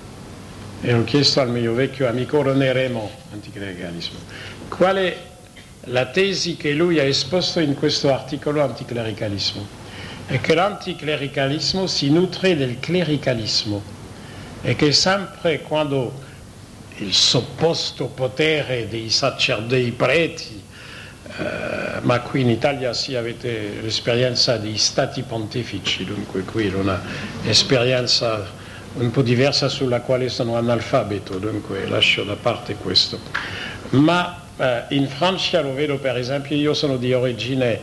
E ho chiesto al mio vecchio amico René Raymond, anticlericalismo, qual è la tesi che lui ha esposto in questo articolo anticlericalismo? È che l'anticlericalismo si nutre del clericalismo e che sempre quando il supposto potere dei sacerdoti, dei preti, eh, ma qui in Italia sì avete l'esperienza dei stati pontifici, dunque qui è un'esperienza un po' diversa sulla quale sono analfabeto, dunque lascio da parte questo. Ma eh, in Francia lo vedo, per esempio, io sono di origine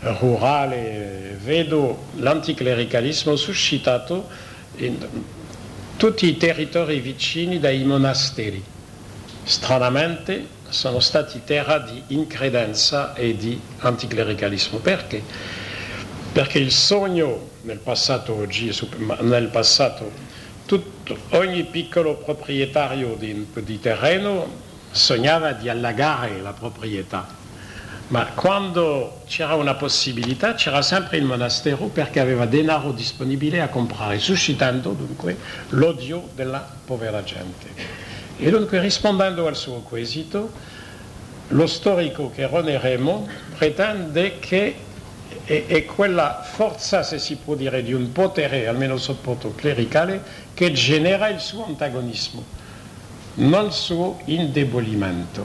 rurale, vedo l'anticlericalismo suscitato in tutti i territori vicini dai monasteri. Stranamente sono stati terra di incredenza e di anticlericalismo. Perché? Perché il sogno nel passato, oggi, nel passato, tutto, ogni piccolo proprietario di, di terreno sognava di allagare la proprietà, ma quando c'era una possibilità c'era sempre il monastero perché aveva denaro disponibile a comprare, suscitando dunque l'odio della povera gente. E dunque, rispondendo al suo quesito, lo storico che René Raymond pretende che è, è quella forza, se si può dire, di un potere, almeno sotto clericale, che genera il suo antagonismo, non il suo indebolimento.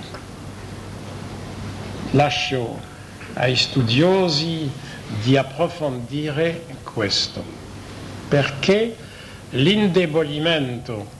Lascio ai studiosi di approfondire questo, perché l'indebolimento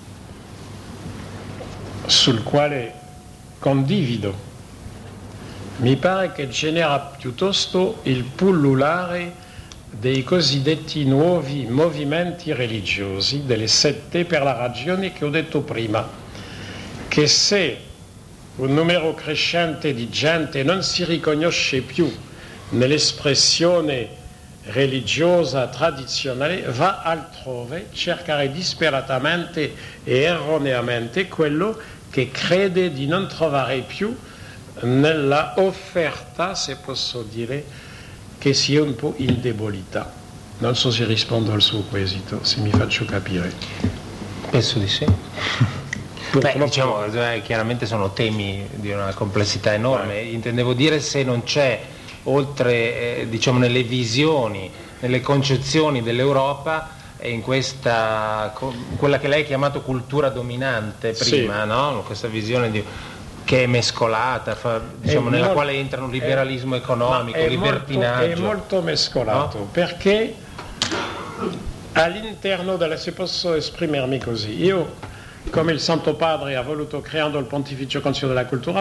sul quale condivido mi pare che genera piuttosto il pullulare dei cosiddetti nuovi movimenti religiosi, delle sette, per la ragione che ho detto prima, che se un numero crescente di gente non si riconosce più nell'espressione religiosa tradizionale, va altrove cercare disperatamente e erroneamente quello che crede di non trovare più nella offerta, se posso dire, che sia un po' indebolita. Non so se rispondo al suo quesito, se mi faccio capire. Penso di sì. Beh, diciamo, eh, chiaramente sono temi di una complessità enorme. Intendevo dire se non c'è, oltre eh, diciamo nelle visioni, nelle concezioni dell'Europa, e in questa quella che lei ha chiamato cultura dominante prima, sì. No? Questa visione di, che è mescolata, fa, diciamo, nella molto, quale entrano liberalismo è, economico, è libertinaggio. Molto, è molto mescolato, no? Perché all'interno della, se posso esprimermi così, io, come il Santo Padre ha voluto, creando il Pontificio Consiglio della Cultura,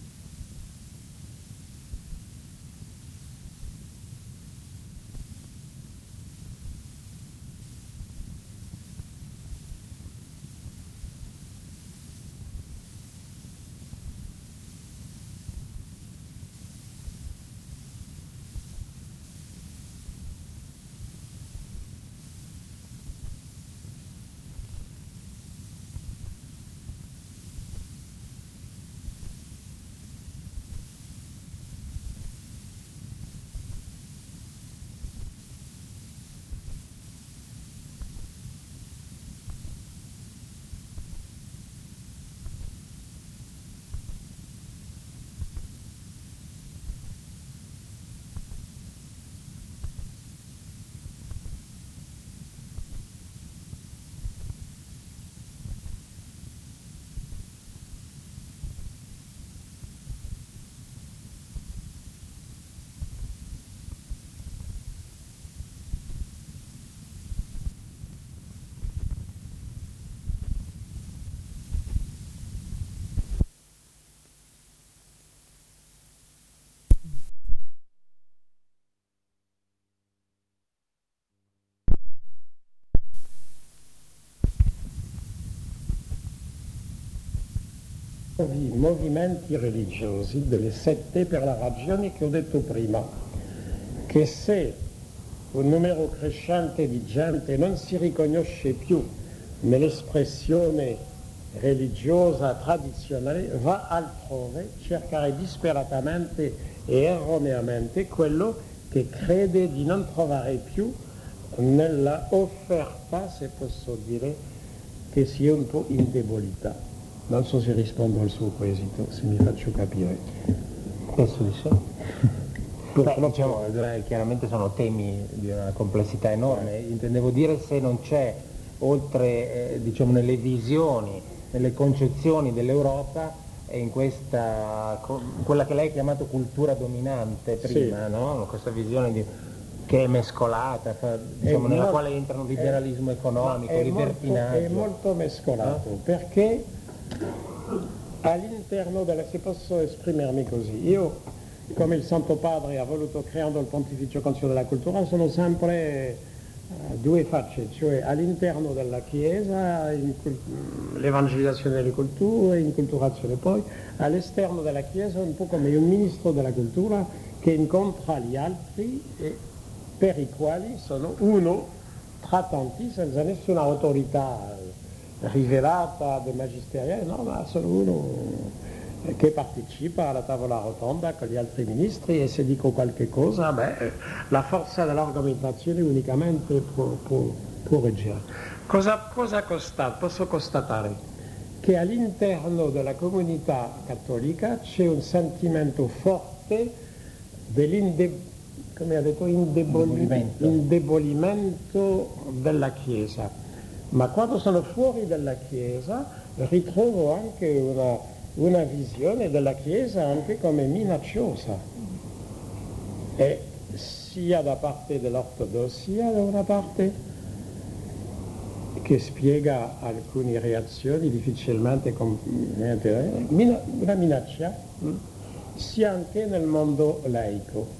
i movimenti religiosi delle sette per la ragione che ho detto prima, che se un numero crescente di gente non si riconosce più nell'espressione religiosa tradizionale, va altrove cercare disperatamente e erroneamente quello che crede di non trovare più nella offerta, se posso dire, che si è un po' indebolita. Non so se rispondo al suo quesito, se mi faccio capire. Penso di sì. Beh, diciamo, chiaramente sono temi di una complessità enorme. Intendevo dire se non c'è, oltre eh, diciamo nelle visioni, nelle concezioni dell'Europa, e in questa quella che lei ha chiamato cultura dominante prima, sì. No? Questa visione di, che è mescolata, fa, diciamo, è nella molto, quale entrano liberalismo è, economico, è libertinaggio. Molto, è molto mescolato, no? Perché all'interno della, se posso esprimermi così, io, come il Santo Padre ha voluto, creando il Pontificio Consiglio della Cultura, sono sempre uh, due facce, cioè all'interno della Chiesa in, l'evangelizzazione delle culture, inculturazione poi, all'esterno della Chiesa un po' come un ministro della cultura che incontra gli altri e per i quali sono uno tra tanti senza nessuna autorità rivelata del magisteriale, no, ma sono uno che partecipa alla tavola rotonda con gli altri ministri e se dico qualche cosa, beh, la forza dell'argomentazione unicamente può, può, può reggere. Cosa, cosa constato? Posso constatare che all'interno della comunità cattolica c'è un sentimento forte dell'indebolimento come ha detto, indebolimento. indebolimento della Chiesa. Ma quando sono fuori dalla Chiesa ritrovo anche una, una visione della Chiesa anche come minacciosa, e sia da parte dell'ortodossia da una parte che spiega alcune reazioni difficilmente una minaccia, sia anche nel mondo laico.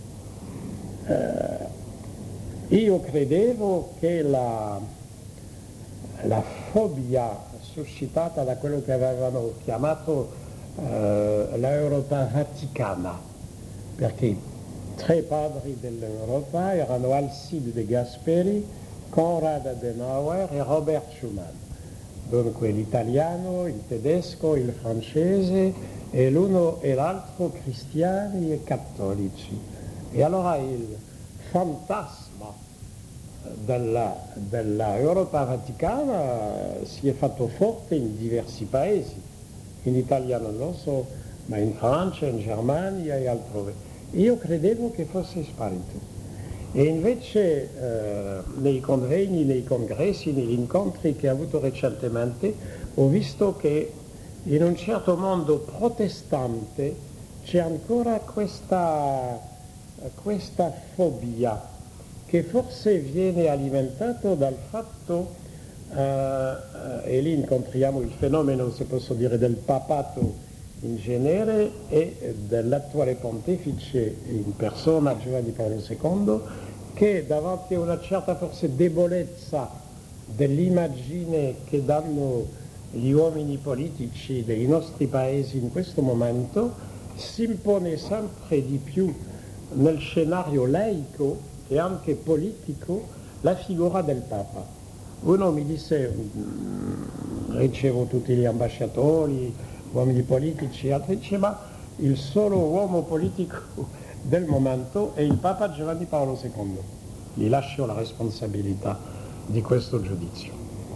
Eh, io credevo che la, la fobia suscitata da quello che avevano chiamato eh, l'Europa vaticana, perché i tre padri dell'Europa erano Alcide de Gasperi, Konrad Adenauer e Robert Schuman, dunque l'italiano, il tedesco, il francese, e l'uno e l'altro cristiani e cattolici. E allora il fantasma della, della Europa Vaticana si è fatto forte in diversi paesi, in Italia non lo so, ma in Francia, in Germania e altrove. Io credevo che fosse sparito. E invece eh, nei convegni, nei congressi, negli incontri che ho avuto recentemente, ho visto che in un certo mondo protestante c'è ancora questa, questa fobia che forse viene alimentato dal fatto, eh, e lì incontriamo il fenomeno, se posso dire, del papato in genere e dell'attuale pontefice in persona, Giovanni Paolo secondo, che davanti a una certa forse debolezza dell'immagine che danno gli uomini politici dei nostri paesi in questo momento, si impone sempre di più nel scenario laico e anche politico la figura del Papa. Uno mi disse, ricevo tutti gli ambasciatori, uomini politici, altri dice, ma il solo uomo politico del momento è il Papa Giovanni Paolo secondo. Gli lascio la responsabilità di questo giudizio.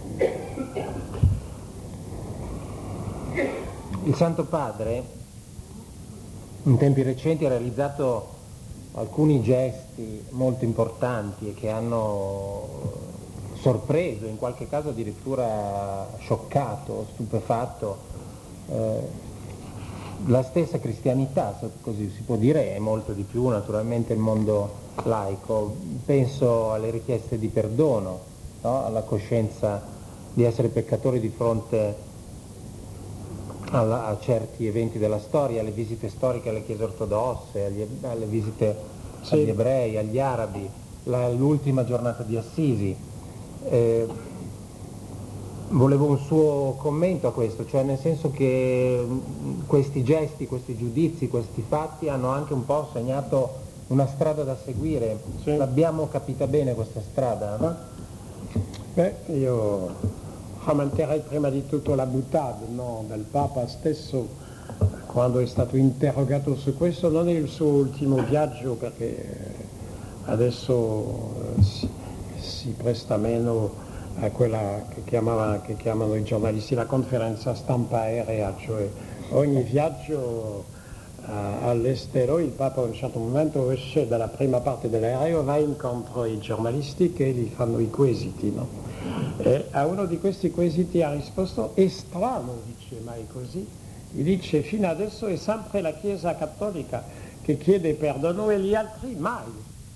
Il Santo Padre in tempi recenti ha realizzato alcuni gesti molto importanti e che hanno sorpreso, in qualche caso addirittura scioccato, stupefatto eh, la stessa cristianità, se così si può dire, e molto di più naturalmente il mondo laico. Penso alle richieste di perdono, no? Alla coscienza di essere peccatori di fronte alla, a certi eventi della storia, alle visite storiche alle chiese ortodosse, agli, alle visite sì. agli ebrei, agli arabi, la, l'ultima giornata di Assisi. Eh, volevo un suo commento a questo, cioè nel senso che questi gesti, questi giudizi, questi fatti hanno anche un po' segnato una strada da seguire. Sì. L'abbiamo capita bene questa strada? Ah. Beh, io rammenterei prima di tutto la boutade, no, del Papa stesso, quando è stato interrogato su questo. Non è il suo ultimo viaggio, perché adesso si, si presta meno a quella che, chiamava, che chiamano i giornalisti la conferenza stampa aerea, cioè ogni viaggio uh, all'estero il Papa a un certo momento esce dalla prima parte dell'aereo, va incontro ai giornalisti che gli fanno i quesiti, no? E a uno di questi quesiti ha risposto: è strano, dice, ma è così? Gli dice: fino adesso è sempre la Chiesa cattolica che chiede perdono e gli altri mai.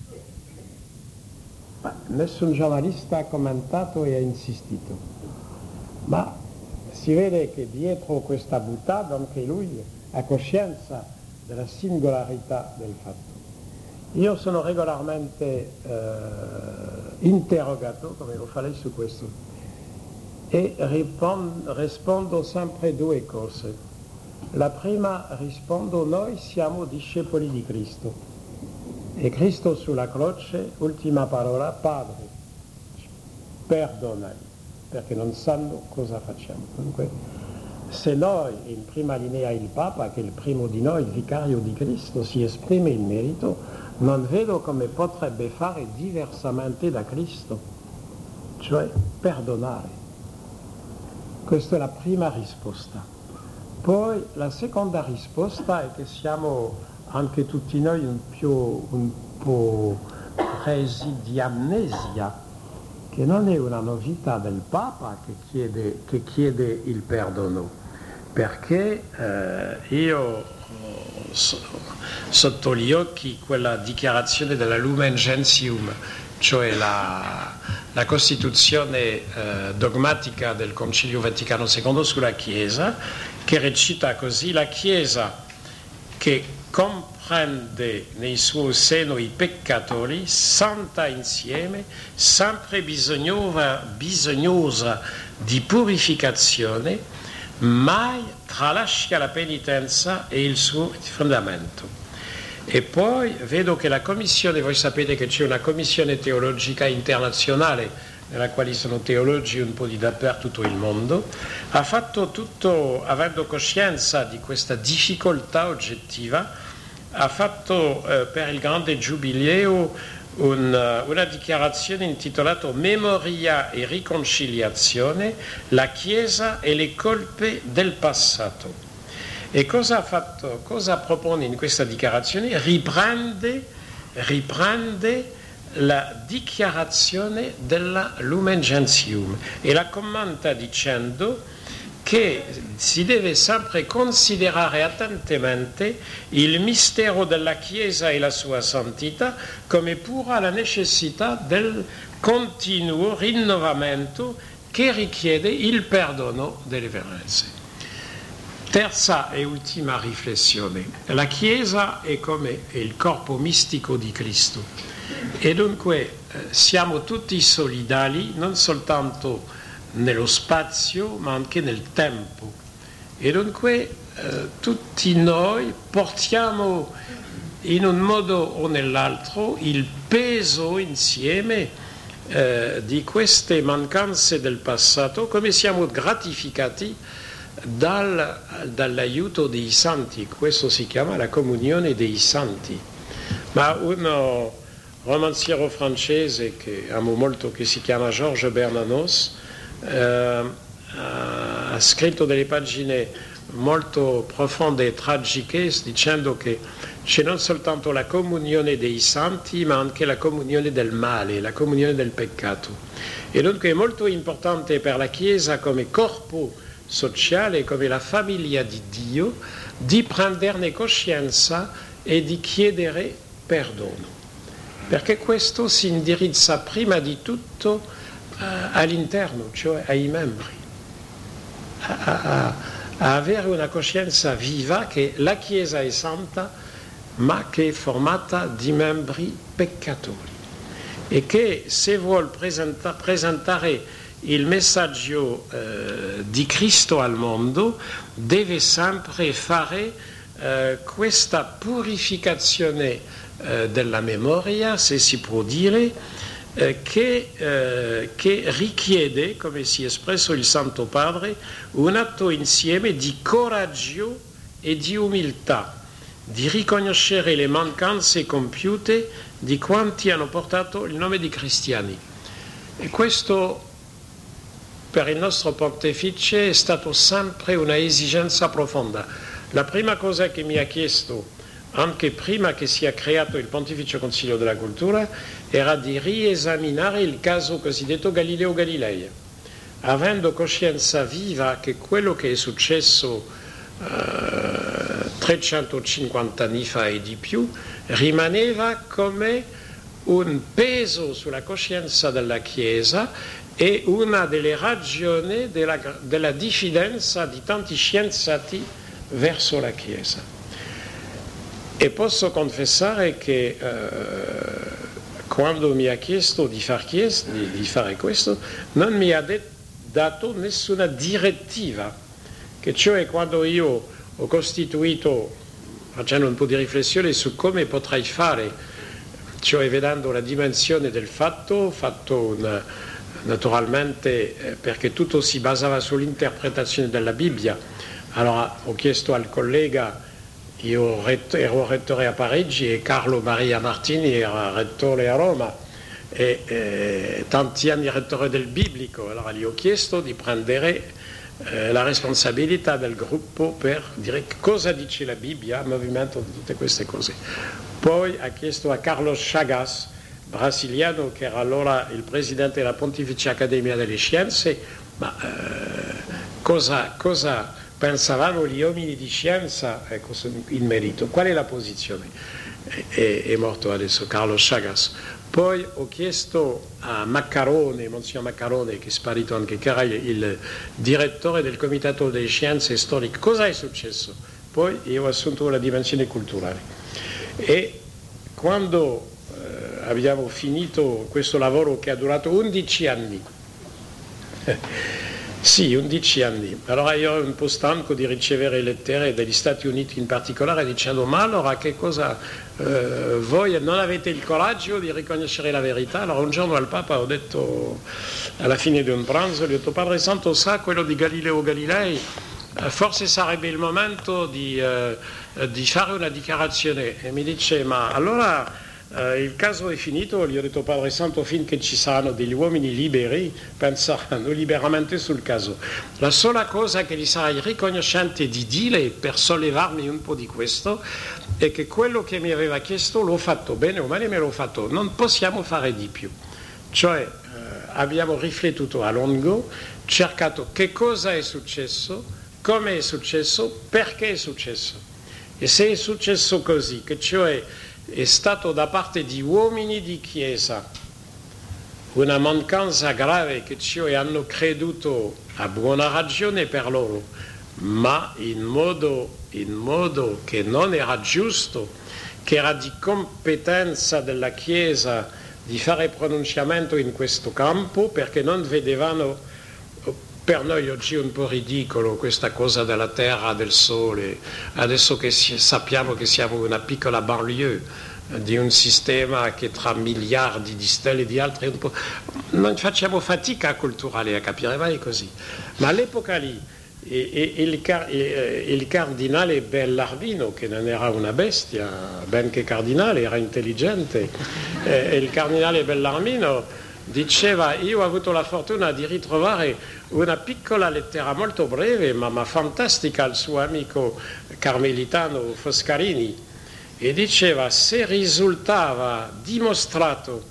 Ma nessun giornalista ha commentato e ha insistito, ma si vede che dietro questa boutade anche lui ha coscienza della singolarità del fatto. Io sono regolarmente eh, interrogato, come lo farei su questo, e rispondo, rispondo sempre due cose. La prima, rispondo: noi siamo discepoli di Cristo e Cristo sulla croce, ultima parola: Padre, perdonali, perché non sanno cosa facciamo. Dunque, se noi, in prima linea il Papa, che è il primo di noi, il vicario di Cristo, si esprime in merito, non vedo come potrebbe fare diversamente da Cristo, cioè perdonare. Questa è la prima risposta. Poi la seconda risposta è che siamo anche tutti noi un, più, un po' presi di amnesia, che non è una novità del Papa che chiede, che chiede il perdono, perché eh, io sotto gli occhi quella dichiarazione della Lumen Gentium, cioè la, la Costituzione eh, dogmatica del Concilio Vaticano secondo sulla Chiesa, che recita così: la Chiesa che comprende nel suo seno i peccatori, santa insieme, sempre bisognosa, bisognosa di purificazione, mai tralascia la penitenza e il suo fondamento. E poi vedo che la commissione, voi sapete che c'è una commissione teologica internazionale nella quale sono teologi un po' di dappertutto il mondo, ha fatto tutto, avendo coscienza di questa difficoltà oggettiva, ha fatto eh, per il grande giubileo un, una dichiarazione intitolata Memoria e riconciliazione, la Chiesa e le colpe del passato. E cosa ha fatto, cosa propone in questa dichiarazione? Riprende, riprende la dichiarazione della Lumen Gentium e la commenta dicendo che si deve sempre considerare attentamente il mistero della Chiesa e la sua santità come pura la necessità del continuo rinnovamento che richiede il perdono delle violenze. Terza e ultima riflessione. La Chiesa è come il corpo mistico di Cristo e dunque eh, siamo tutti solidali non soltanto nello spazio ma anche nel tempo e dunque eh, tutti noi portiamo in un modo o nell'altro il peso insieme eh, di queste mancanze del passato, come siamo gratificati dal, dall'aiuto dei santi. Questo si chiama la comunione dei santi. Ma uno romanziero francese che amo molto, che si chiama Georges Bernanos, Uh, ha scritto delle pagine molto profonde e tragiche dicendo che c'è non soltanto la comunione dei santi ma anche la comunione del male, la comunione del peccato e dunque è molto importante per la Chiesa come corpo sociale, come la famiglia di Dio, di prenderne coscienza e di chiedere perdono, perché questo si indirizza prima di tutto all'interno, cioè ai membri, a, a, a avere una coscienza viva che la Chiesa è santa ma che è formata di membri peccatori e che se vuol presenta, presentare il messaggio eh, di Cristo al mondo deve sempre fare eh, questa purificazione eh, della memoria, se si può dire, Eh, che, eh, che richiede, come si è espresso il Santo Padre, un atto insieme di coraggio e di umiltà, di riconoscere le mancanze compiute di quanti hanno portato il nome di cristiani. E questo per il nostro pontefice è stato sempre una esigenza profonda. La prima cosa che mi ha chiesto, anche prima che sia creato il Pontificio Consiglio della Cultura, era di riesaminare il caso cosiddetto Galileo Galilei, avendo coscienza viva che quello che è successo eh, trecentocinquanta anni fa e di più rimaneva come un peso sulla coscienza della Chiesa e una delle ragioni della, della diffidenza di tanti scienziati verso la Chiesa. E posso confessare che eh, quando mi ha chiesto di, far chies- di, di fare questo, non mi ha det- dato nessuna direttiva, che cioè quando io ho costituito, facendo un po' di riflessione su come potrei fare, cioè vedendo la dimensione del fatto, ho fatto una, naturalmente eh, perché tutto si basava sull'interpretazione della Bibbia, allora ho chiesto al collega. Io ero rettore a Parigi e Carlo Maria Martini era rettore a Roma e eh, tanti anni rettore del Biblico, allora gli ho chiesto di prendere eh, la responsabilità del gruppo per dire cosa dice la Bibbia, il movimento di tutte queste cose. Poi ha chiesto a Carlos Chagas, brasiliano, che era allora il presidente della Pontificia Accademia delle Scienze, ma eh, cosa... cosa pensavano gli uomini di scienza ecco, in merito, qual è la posizione? È, è morto adesso Carlos Chagas. Poi ho chiesto a Maccarone, Monsignor Maccarone, che è sparito anche, che era il direttore del Comitato delle Scienze Storiche, cosa è successo? Poi io ho assunto la dimensione culturale. E quando eh, abbiamo finito questo lavoro che ha durato undici anni, Sì, undici anni. Allora io ero un po' stanco di ricevere lettere dagli Stati Uniti in particolare dicendo ma allora che cosa eh, voi non avete il coraggio di riconoscere la verità? Allora un giorno al Papa ho detto, alla fine di un pranzo, gli ho detto Padre Santo sa quello di Galileo Galilei? Eh, forse sarebbe il momento di, eh, di fare una dichiarazione. E mi dice ma allora eh, il caso è finito, gli ho detto Padre Santo, finché ci saranno degli uomini liberi, penseranno liberamente sul caso. La sola cosa che gli sarei riconoscente di dire per sollevarmi un po' di questo è che quello che mi aveva chiesto l'ho fatto bene o male, me l'ho fatto, non possiamo fare di più. Cioè eh, abbiamo riflettuto a lungo, cercato che cosa è successo, come è successo, perché è successo. E se è successo così, che cioè è stato da parte di uomini di Chiesa una mancanza grave, che cioè hanno creduto a buona ragione per loro, ma in modo, in modo che non era giusto, che era di competenza della Chiesa di fare pronunciamento in questo campo, perché non vedevano. Per noi oggi è un po' ridicolo questa cosa della terra, del sole, adesso che sappiamo che siamo una piccola banlieue di un sistema che tra miliardi di stelle e di altri, un po', non facciamo fatica culturale a capire mai così. Ma all'epoca lì e, e, il, e, il cardinale Bellarmino, che non era una bestia, benché cardinale, era intelligente, e, e il cardinale Bellarmino diceva: io ho avuto la fortuna di ritrovare una piccola lettera molto breve ma, ma fantastica al suo amico carmelitano Foscarini, e diceva: se risultava dimostrato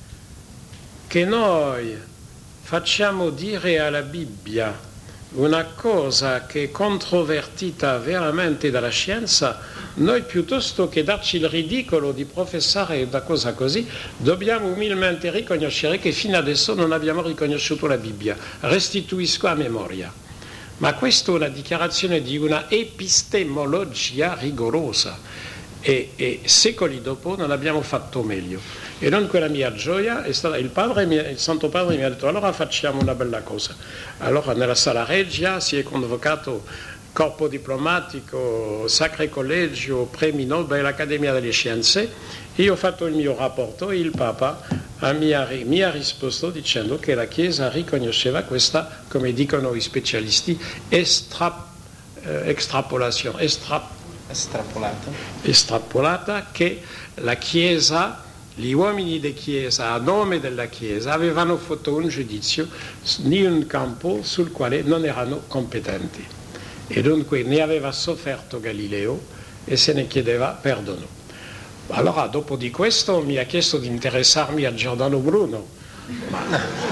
che noi facciamo dire alla Bibbia una cosa che è controvertita veramente dalla scienza, noi piuttosto che darci il ridicolo di professare una cosa così, dobbiamo umilmente riconoscere che fino adesso non abbiamo riconosciuto la Bibbia. Restituisco a memoria. Ma questa è una dichiarazione di una epistemologia rigorosa e, e secoli dopo non abbiamo fatto meglio. E dunque la mia gioia è stata, il, padre, il Santo Padre mi ha detto: allora facciamo una bella cosa. Allora nella Sala Regia si è convocato corpo diplomatico, Sacro Collegio, Premi Nobel, Accademia delle Scienze. Io ho fatto il mio rapporto e il Papa mi ha, mi ha risposto dicendo che la Chiesa riconosceva questa, come dicono i specialisti, estra, eh, extrapolazione, estra, estrapolata. estrapolata, che la Chiesa, gli uomini di Chiesa, a nome della Chiesa, avevano fatto un giudizio in un campo sul quale non erano competenti. E dunque ne aveva sofferto Galileo e se ne chiedeva perdono. Allora, dopo di questo, mi ha chiesto di interessarmi a Giordano Bruno. Ma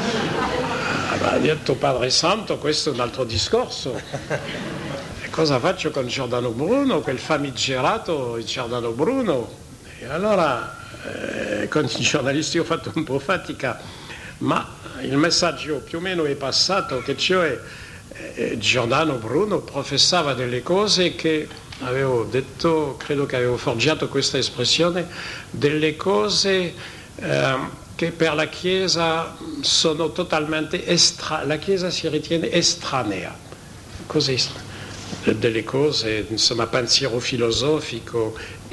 ha detto: Padre Santo, questo è un altro discorso. E cosa faccio con Giordano Bruno, quel famigerato Giordano Bruno? E allora, eh, con i giornalisti ho fatto un po' fatica, ma il messaggio più o meno è passato, che cioè eh, Giordano Bruno professava delle cose che avevo detto, credo che avevo forgiato questa espressione, delle cose eh, che per la Chiesa sono totalmente estra, la Chiesa si ritiene estranea, così, delle cose, insomma, pensiero filosofico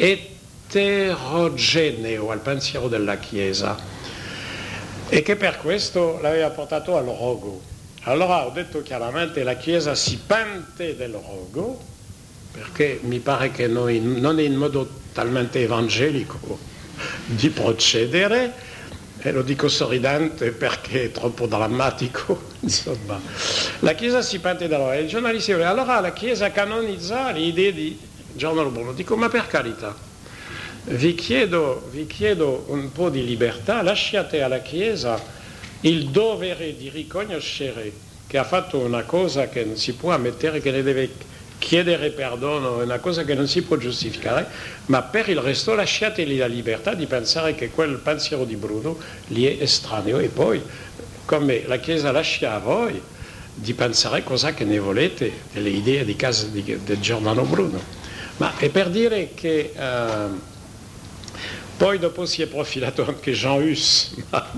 eterogeneo al pensiero della Chiesa, e che per questo l'aveva portato al rogo. Allora ho detto chiaramente: la Chiesa si pente del rogo, perché mi pare che noi, non è in modo talmente evangelico di procedere, e lo dico sorridente perché è troppo drammatico, insomma. La Chiesa si pente da loro, e i giornalisti dicono: allora la Chiesa canonizza le idee di Giordano Bruno. Dico: ma per carità, vi chiedo, vi chiedo un po' di libertà, lasciate alla Chiesa il dovere di riconoscere che ha fatto una cosa che non si può ammettere, che ne deve chiedere perdono, è una cosa che non si può giustificare, ma per il resto lasciateli la libertà di pensare che quel pensiero di Bruno gli è estraneo, e poi, come la Chiesa lascia a voi di pensare cosa che ne volete delle idee di casa di, di Giordano Bruno. Ma è per dire che eh, poi dopo si è profilato anche Jean Hus, ma,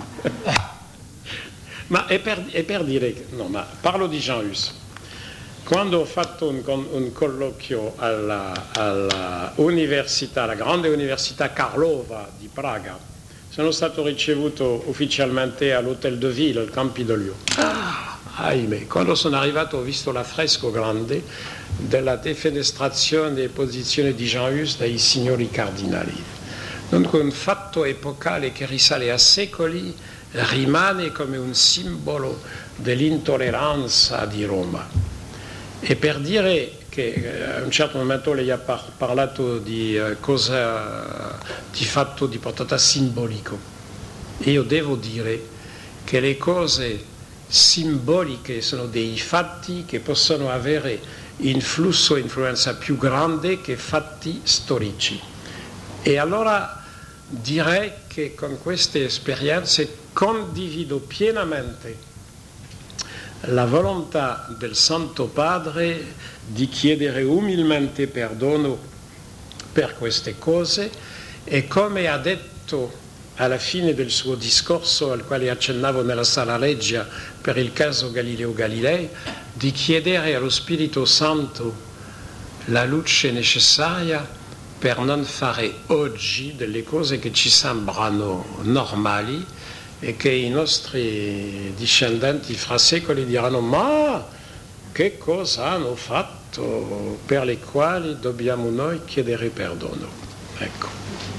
ma è, per, è per dire che, no, ma parlo di Jean Hus. Quando ho fatto un, un colloquio alla, alla università, la grande università Karlova di Praga, sono stato ricevuto ufficialmente all'Hotel de Ville, al Campidoglio. Ah, ahimè, quando sono arrivato ho visto l'affresco grande della defenestrazione e posizione di Jean Hus dai signori cardinali. Dunque un fatto epocale che risale a secoli rimane come un simbolo dell'intolleranza di Roma. E per dire che a un certo momento lei ha par- parlato di uh, cosa, di fatto di portata simbolico. E io devo dire che le cose simboliche sono dei fatti che possono avere influsso e influenza più grande che fatti storici. E allora direi che con queste esperienze condivido pienamente la volontà del Santo Padre di chiedere umilmente perdono per queste cose e, come ha detto alla fine del suo discorso, al quale accennavo nella Sala Regia per il caso Galileo Galilei, di chiedere allo Spirito Santo la luce necessaria per non fare oggi delle cose che ci sembrano normali e che i nostri discendenti fra secoli diranno: ma che cosa hanno fatto per le quali dobbiamo noi chiedere perdono? Ecco.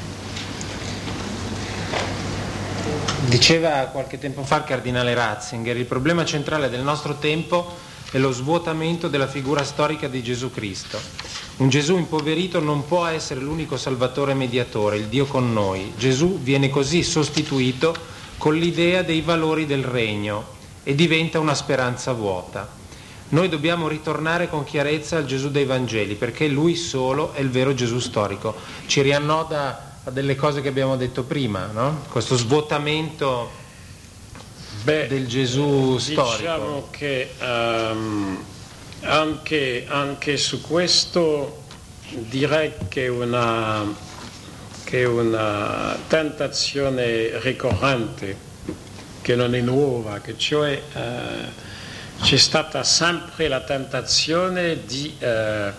Diceva qualche tempo fa il cardinale Ratzinger: il problema centrale del nostro tempo è lo svuotamento della figura storica di Gesù Cristo. Un Gesù impoverito non può essere l'unico salvatore mediatore, il Dio con noi. Gesù viene così sostituito con l'idea dei valori del regno e diventa una speranza vuota. Noi dobbiamo ritornare con chiarezza al Gesù dei Vangeli, perché lui solo è il vero Gesù storico. Ci riannoda a delle cose che abbiamo detto prima, no? Questo svuotamento Beh, del Gesù storico. Diciamo che um, anche, anche su questo direi che una, che una tentazione ricorrente, che non è nuova, che cioè uh, c'è stata sempre la tentazione di uh,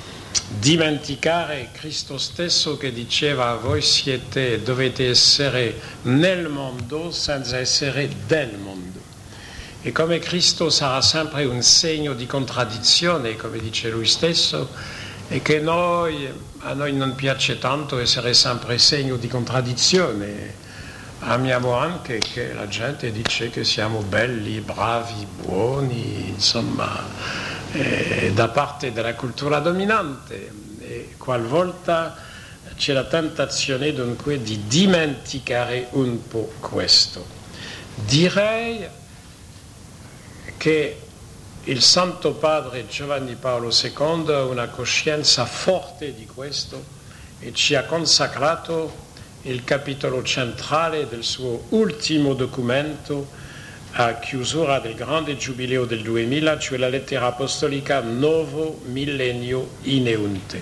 dimenticare Cristo stesso, che diceva: voi siete, dovete essere nel mondo senza essere del mondo. E come Cristo sarà sempre un segno di contraddizione, come dice lui stesso, e che noi, a noi non piace tanto essere sempre segno di contraddizione. Amiamo anche che la gente dice che siamo belli, bravi, buoni, insomma, eh, da parte della cultura dominante. E qualvolta c'è la tentazione dunque di dimenticare un po' questo. Direi che il Santo Padre Giovanni Paolo secondo ha una coscienza forte di questo e ci ha consacrato il capitolo centrale del suo ultimo documento a chiusura del grande giubileo del duemila, cioè la lettera apostolica Novo Millennio Ineunte,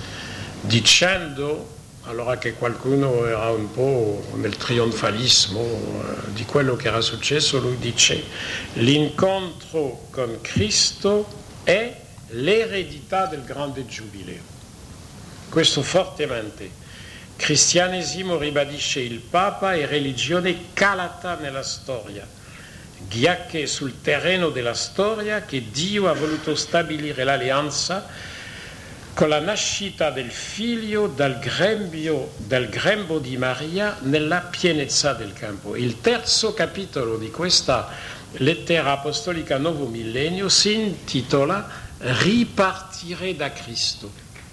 dicendo, allora che qualcuno era un po' nel trionfalismo eh, di quello che era successo, lui dice: l'incontro con Cristo è l'eredità del grande giubileo. Questo fortemente. Cristianesimo, ribadisce il Papa, è religione calata nella storia, giacché sul terreno della storia che Dio ha voluto stabilire l'alleanza con la nascita del figlio dal grembo, dal grembo di Maria nella pienezza del campo. Il terzo capitolo di questa lettera apostolica Nuovo Millennio si intitola Ripartire da Cristo.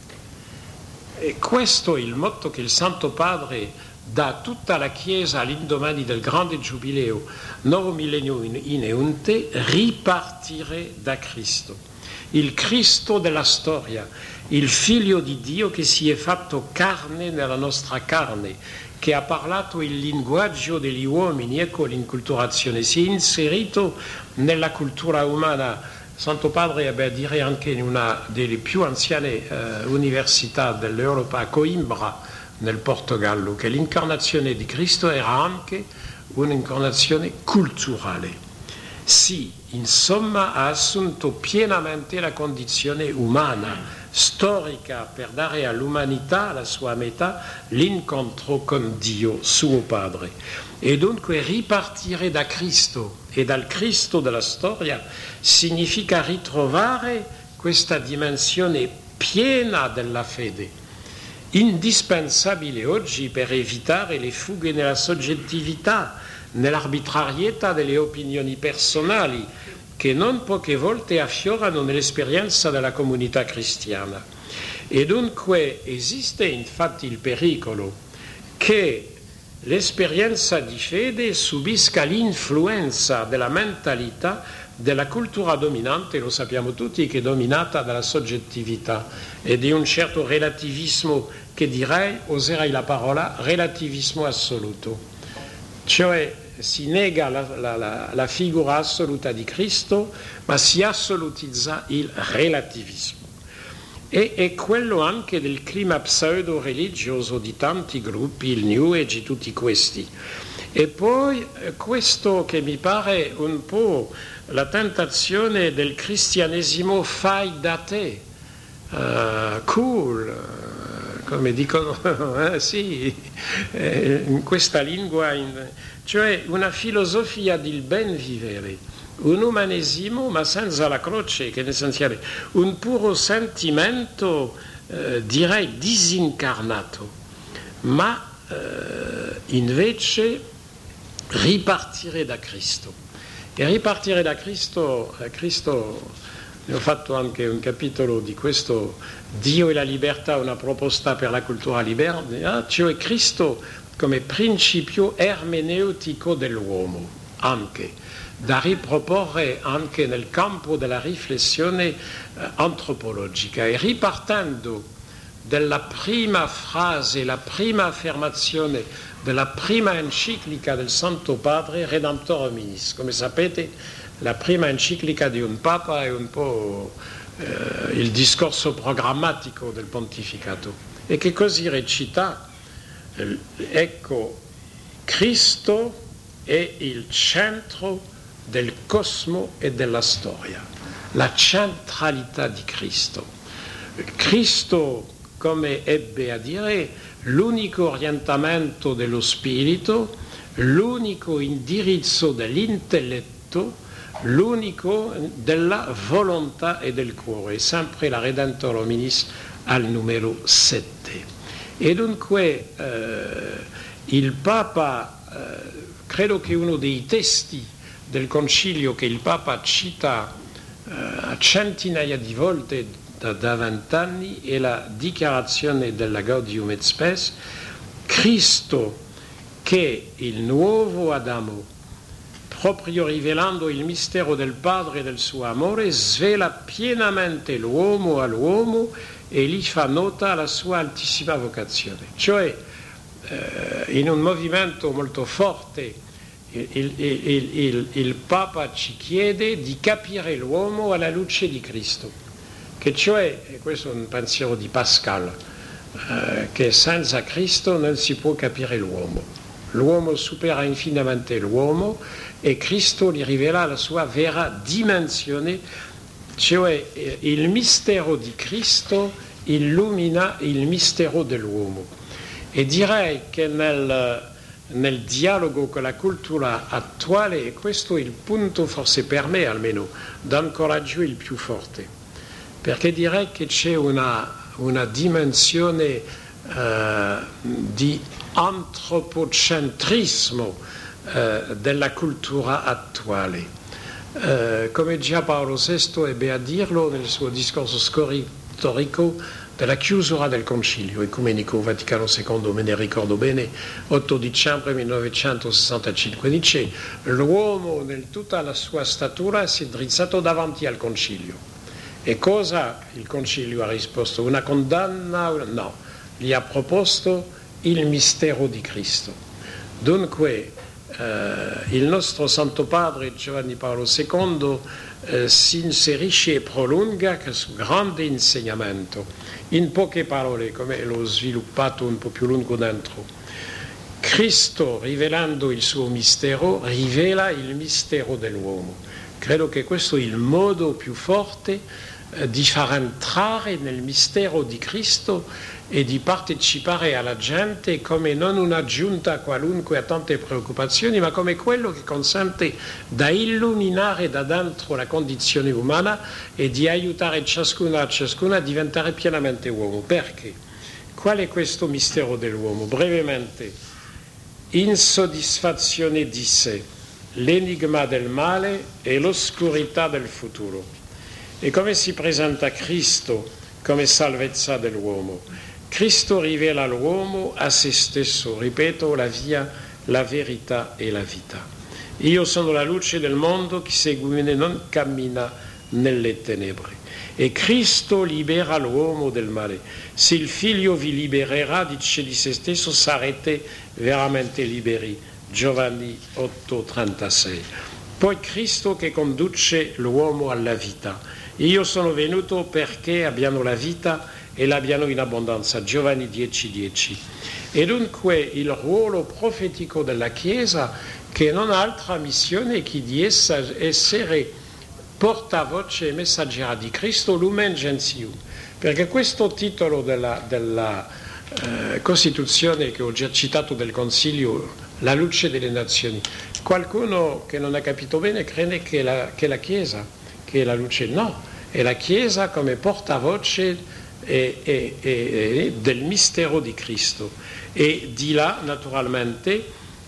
E questo è il motto che il Santo Padre dà a tutta la Chiesa all'indomani del grande giubileo Nuovo Millennio Ineunte: ripartire da Cristo. Il Cristo della storia, il Figlio di Dio che si è fatto carne nella nostra carne, che ha parlato il linguaggio degli uomini, ecco l'inculturazione, si è inserito nella cultura umana. Santo Padre ebbe a dire anche in una delle più anziane eh, università dell'Europa, a Coimbra, nel Portogallo, che l'incarnazione di Cristo era anche un'incarnazione culturale. Sì, insomma, ha assunto pienamente la condizione umana, storica, per dare all'umanità, alla sua metà, l'incontro con Dio, suo Padre. E dunque ripartire da Cristo e dal Cristo della storia significa ritrovare questa dimensione piena della fede, indispensabile oggi per evitare le fughe nella soggettività, nell'arbitrarietà delle opinioni personali che non poche volte affiorano nell'esperienza della comunità cristiana. E dunque esiste infatti il pericolo che l'esperienza di fede subisca l'influenza della mentalità della cultura dominante, lo sappiamo tutti, che è dominata dalla soggettività e di un certo relativismo che direi, oserei la parola, relativismo assoluto. Cioè si nega la, la, la, la figura assoluta di Cristo, ma si assolutizza il relativismo. E è quello anche del clima pseudo-religioso di tanti gruppi, il New Age e tutti questi. E poi questo che mi pare un po' la tentazione del cristianesimo fai da te, uh, cool, uh, come dicono, eh, sì, eh, in questa lingua, in, cioè una filosofia del ben vivere, un umanesimo ma senza la croce, che è essenziale, un puro sentimento, eh, direi, disincarnato, ma eh, invece ripartire da Cristo. E ripartire da Cristo, eh, Cristo, ne ho fatto anche un capitolo di questo, Dio e la libertà, una proposta per la cultura libera, cioè Cristo come principio ermeneutico dell'uomo, anche, da riproporre anche nel campo della riflessione eh, antropologica, e ripartendo dalla prima frase, la prima affermazione della prima enciclica del Santo Padre, Redemptor Hominis. Come sapete, la prima enciclica di un Papa è un po' eh, il discorso programmatico del pontificato, e che così recita, eh, ecco, Cristo è il centro del cosmo e della storia, la centralità di Cristo. Cristo, come ebbe a dire, l'unico orientamento dello spirito, l'unico indirizzo dell'intelletto, l'unico della volontà e del cuore, sempre la Redemptor Hominis al numero sette. E dunque eh, il Papa, eh, credo che uno dei testi del Concilio che il Papa cita eh, a centinaia di volte da vent'anni è la dichiarazione della Gaudium et Spes, Cristo che il nuovo Adamo, proprio rivelando il mistero del Padre e del suo amore, svela pienamente l'uomo all'uomo e gli fa nota la sua altissima vocazione. Cioè, eh, in un movimento molto forte, il, il, il, il, il Papa ci chiede di capire l'uomo alla luce di Cristo. Che cioè, e questo è un pensiero di Pascal, eh, che senza Cristo non si può capire l'uomo. L'uomo supera infinitamente l'uomo e Cristo gli rivela la sua vera dimensione, cioè eh, il mistero di Cristo illumina il mistero dell'uomo. E direi che nel, nel dialogo con la cultura attuale, e questo è il punto, forse per me almeno, d'ancora più il più forte. Perché direi che c'è una, una dimensione eh, di antropocentrismo eh, della cultura attuale. Eh, come già Paolo sesto ebbe a dirlo nel suo discorso storico della chiusura del Concilio Ecumenico Vaticano secondo, me ne ricordo bene, otto dicembre millenovecentosessantacinque, dice: l'uomo nel tutta la sua statura si è drizzato davanti al Concilio. E cosa il Concilio ha risposto? Una condanna? No, gli ha proposto il mistero di Cristo. Dunque eh, il nostro Santo Padre Giovanni Paolo secondo eh, si inserisce e prolunga questo grande insegnamento. In poche parole, come l'ho sviluppato un po' più lungo dentro, Cristo, rivelando il suo mistero, rivela il mistero dell'uomo. Credo che questo è il modo più forte di far entrare nel mistero di Cristo e di partecipare alla gente come non un'aggiunta qualunque a tante preoccupazioni, ma come quello che consente da illuminare da dentro la condizione umana e di aiutare ciascuna a ciascuna a diventare pienamente uomo. Perché qual è questo mistero dell'uomo? Brevemente, insoddisfazione di sé, l'enigma del male e l'oscurità del futuro. E come si presenta Cristo come salvezza dell'uomo? Cristo rivela all'uomo a se stesso, ripeto, la via, la verità e la vita. Io sono la luce del mondo, chi segue me non cammina nelle tenebre. E Cristo libera l'uomo del male. Se il figlio vi libererà, dice di se stesso, sarete veramente liberi. Giovanni otto trentasei. Poi Cristo che conduce l'uomo alla vita. Io sono venuto perché abbiano la vita e l'abbiano in abbondanza. Giovanni dieci dieci. E dunque il ruolo profetico della Chiesa, che non ha altra missione che di essere portavoce e messaggera di Cristo, Lumen Gentium, perché questo titolo della, della eh, Costituzione che ho già citato del Consiglio, la luce delle nazioni, qualcuno che non ha capito bene crede che la, che la Chiesa, che è la luce, no, è la Chiesa come portavoce e, e, e, del mistero di Cristo, e di là naturalmente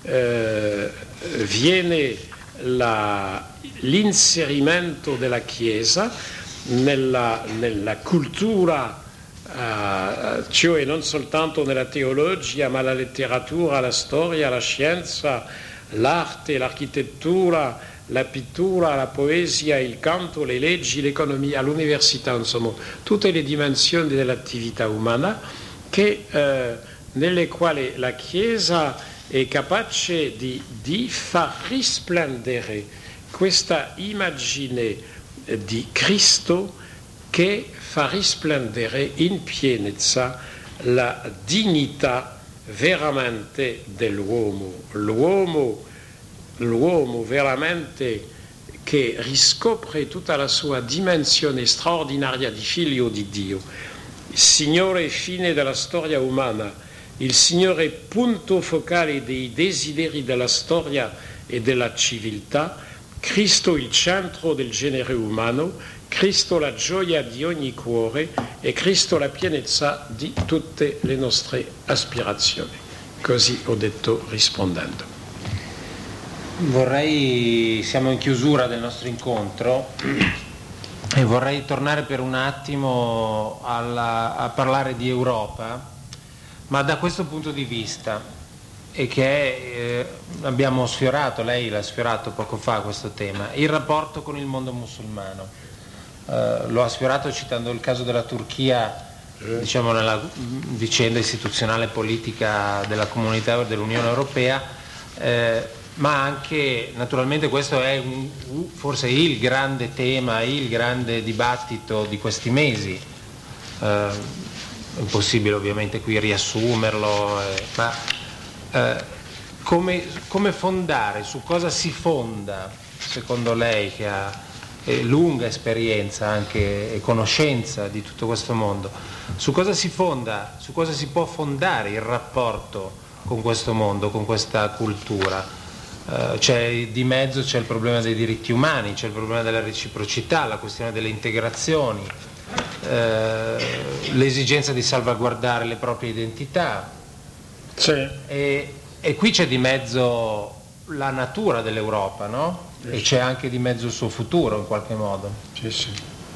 eh, viene La, l'inserimento della Chiesa nella, nella cultura, eh, cioè non soltanto nella teologia, ma la letteratura, la storia, la scienza, l'arte, l'architettura, la pittura, la poesia, il canto, le leggi, l'economia, l'università, insomma, tutte le dimensioni dell'attività umana che, eh, nelle quali la Chiesa è capace di, di far risplendere questa immagine di Cristo che fa risplendere in pienezza la dignità veramente dell'uomo, l'uomo, l'uomo veramente che riscopre tutta la sua dimensione straordinaria di figlio di Dio, Signore e fine della storia umana, il Signore punto focale dei desideri della storia e della civiltà, Cristo il centro del genere umano, Cristo la gioia di ogni cuore e Cristo la pienezza di tutte le nostre aspirazioni. Così ho detto rispondendo. Vorrei, siamo in chiusura del nostro incontro e vorrei tornare per un attimo alla, a parlare di Europa, ma da questo punto di vista, e che eh, abbiamo sfiorato, lei l'ha sfiorato poco fa questo tema, il rapporto con il mondo musulmano. Eh, lo ha sfiorato citando il caso della Turchia, diciamo nella vicenda istituzionale politica della comunità dell'Unione Europea, eh, ma anche naturalmente questo è un, forse il grande tema, il grande dibattito di questi mesi. Eh, È impossibile ovviamente qui riassumerlo, eh, ma eh, come, come fondare, su cosa si fonda, secondo lei, che ha eh, lunga esperienza anche e conoscenza di tutto questo mondo, su cosa si fonda, su cosa si può fondare il rapporto con questo mondo, con questa cultura? Eh, c'è di mezzo c'è il problema dei diritti umani, c'è il problema della reciprocità, la questione delle integrazioni, Eh, l'esigenza di salvaguardare le proprie identità, sì. e, e qui c'è di mezzo la natura dell'Europa, no? Sì. E c'è anche di mezzo il suo futuro in qualche modo. Sì, sì.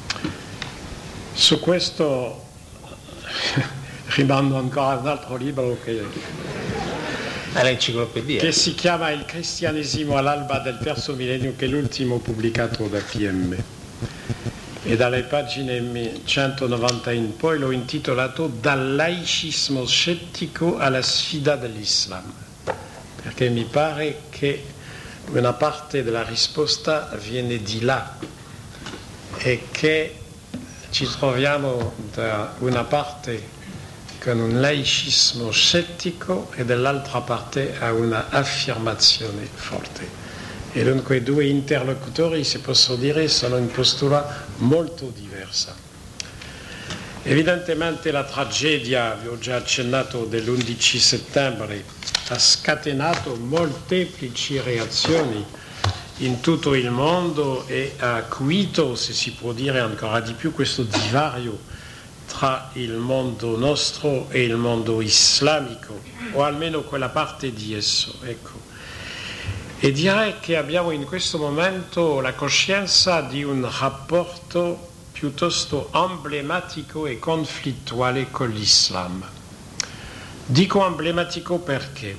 Su questo rimando ancora a un altro libro che, è l'enciclopedia, che si chiama Il cristianesimo all'alba del terzo millennio, che è l'ultimo pubblicato da P M. E dalle pagine centonovanta in poi l'ho intitolato Dal laicismo scettico alla sfida dell'Islam, perché mi pare che una parte della risposta viene di là e che ci troviamo da una parte con un laicismo scettico e dall'altra parte a una affermazione forte. E dunque i due interlocutori, se posso dire, sono in postura molto diversa. Evidentemente la tragedia, vi ho già accennato, dell'undici settembre ha scatenato molteplici reazioni in tutto il mondo e ha acuito, se si può dire ancora di più, questo divario tra il mondo nostro e il mondo islamico, o almeno quella parte di esso. Ecco. E direi che abbiamo in questo momento la coscienza di un rapporto piuttosto emblematico e conflittuale con l'Islam. Dico emblematico perché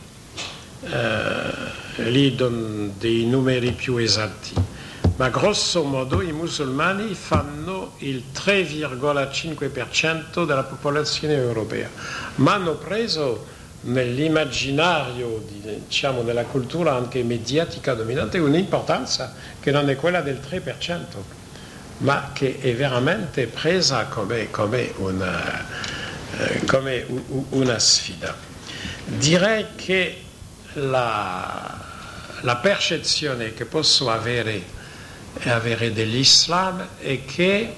eh, lì do dei numeri più esatti, ma grosso modo i musulmani fanno il tre virgola cinque per cento della popolazione europea, ma hanno preso nell'immaginario, diciamo, della cultura anche mediatica dominante un'importanza che non è quella del tre per cento, ma che è veramente presa come, come, una, eh, come una sfida. Direi che la, la percezione che posso avere, avere dell'Islam è che,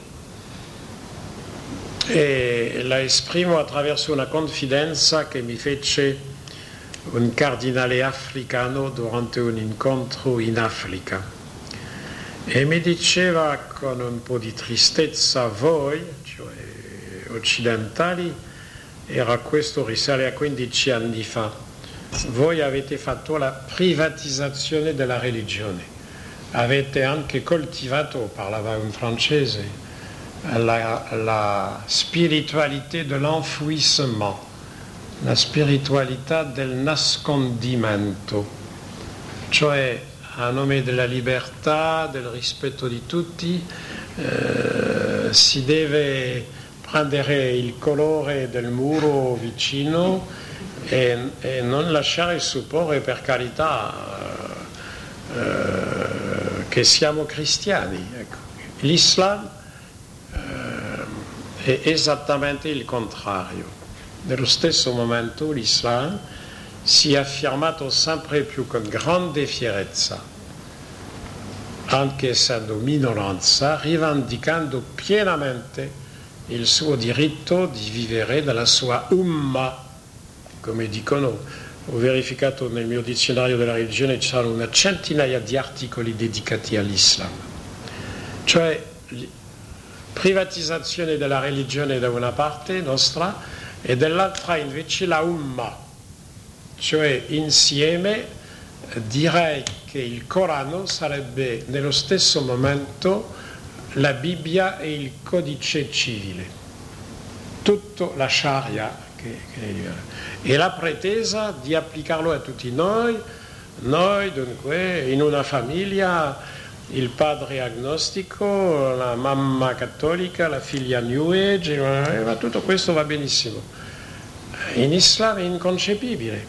e la esprimo attraverso una confidenza che mi fece un cardinale africano durante un incontro in Africa. E mi diceva con un po' di tristezza: voi, cioè occidentali, era questo risale a quindici anni fa, voi avete fatto la privatizzazione della religione, avete anche coltivato, parlava un francese, la, la spiritualité de l'enfouissement, la spiritualità del nascondimento, cioè a nome della libertà, del rispetto di tutti, eh, si deve prendere il colore del muro vicino e, e non lasciare supporre, per carità, eh, che siamo cristiani. Ecco. L'Islam eh, è esattamente il contrario. Nello stesso momento l'Islam si è affermato sempre più con grande fierezza, anche essendo minoranza, rivendicando pienamente il suo diritto di vivere dalla sua umma, come dicono. Ho verificato nel mio dizionario della religione, ci sono una centinaia di articoli dedicati all'Islam, cioè privatizzazione della religione da una parte nostra e dall'altra invece la umma. Cioè insieme direi che il Corano sarebbe nello stesso momento la Bibbia e il codice civile, tutto la Sharia che, che, e la pretesa di applicarlo a tutti noi, noi dunque in una famiglia il padre agnostico, la mamma cattolica, la figlia New Age, ma tutto questo va benissimo. In Islam è inconcepibile.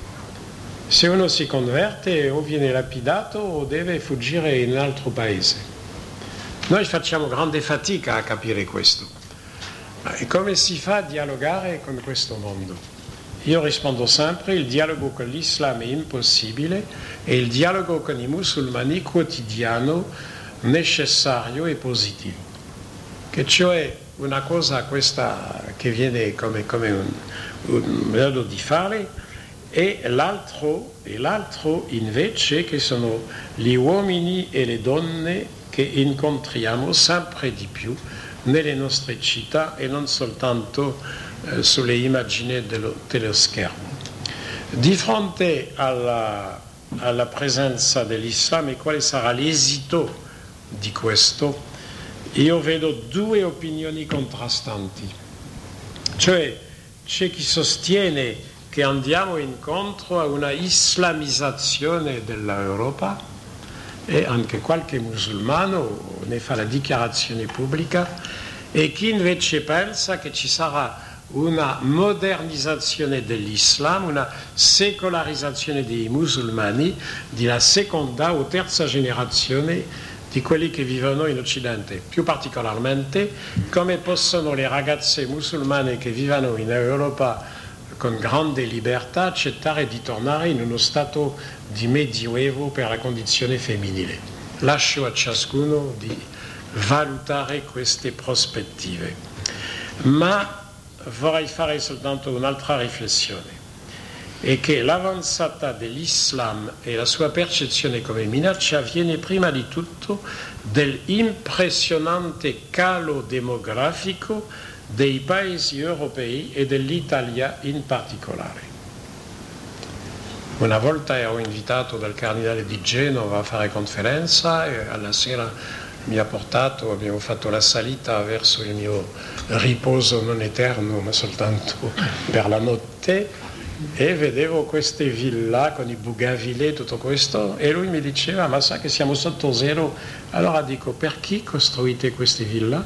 Se uno si converte o viene lapidato o deve fuggire in un altro paese. Noi facciamo grande fatica a capire questo. Ma come si fa a dialogare con questo mondo? Io rispondo sempre: il dialogo con l'Islam è impossibile e il dialogo con i musulmani quotidiano, necessario e positivo. Che cioè una cosa questa che viene come, come un, un modo di fare, e l'altro, e l'altro invece che sono gli uomini e le donne che incontriamo sempre di più nelle nostre città e non soltanto eh, sulle immagini dello, dello schermo. Di fronte alla, alla presenza dell'Islam e quale sarà l'esito di questo, io vedo due opinioni contrastanti. Cioè c'è chi sostiene che andiamo incontro a una islamizzazione dell'Europa, e anche qualche musulmano ne fa la dichiarazione pubblica, e chi invece pensa che ci sarà una modernizzazione dell'Islam, una secolarizzazione dei musulmani, di la seconda o terza generazione di quelli che vivono in Occidente. Più particolarmente, come possono le ragazze musulmane che vivono in Europa con grande libertà accettare di tornare in uno stato di medioevo per la condizione femminile. Lascio a ciascuno di valutare queste prospettive. Ma vorrei fare soltanto un'altra riflessione, è che l'avanzata dell'Islam e la sua percezione come minaccia viene prima di tutto dell'impressionante calo demografico dei paesi europei e dell'Italia in particolare. Una volta ero invitato dal cardinale di Genova a fare conferenza e alla sera mi ha portato, abbiamo fatto la salita verso il mio riposo non eterno ma soltanto per la notte, e vedevo queste villa con i bougainvillea e tutto questo, e lui mi diceva: ma sa che siamo sotto zero? Allora dico: per chi costruite queste villa?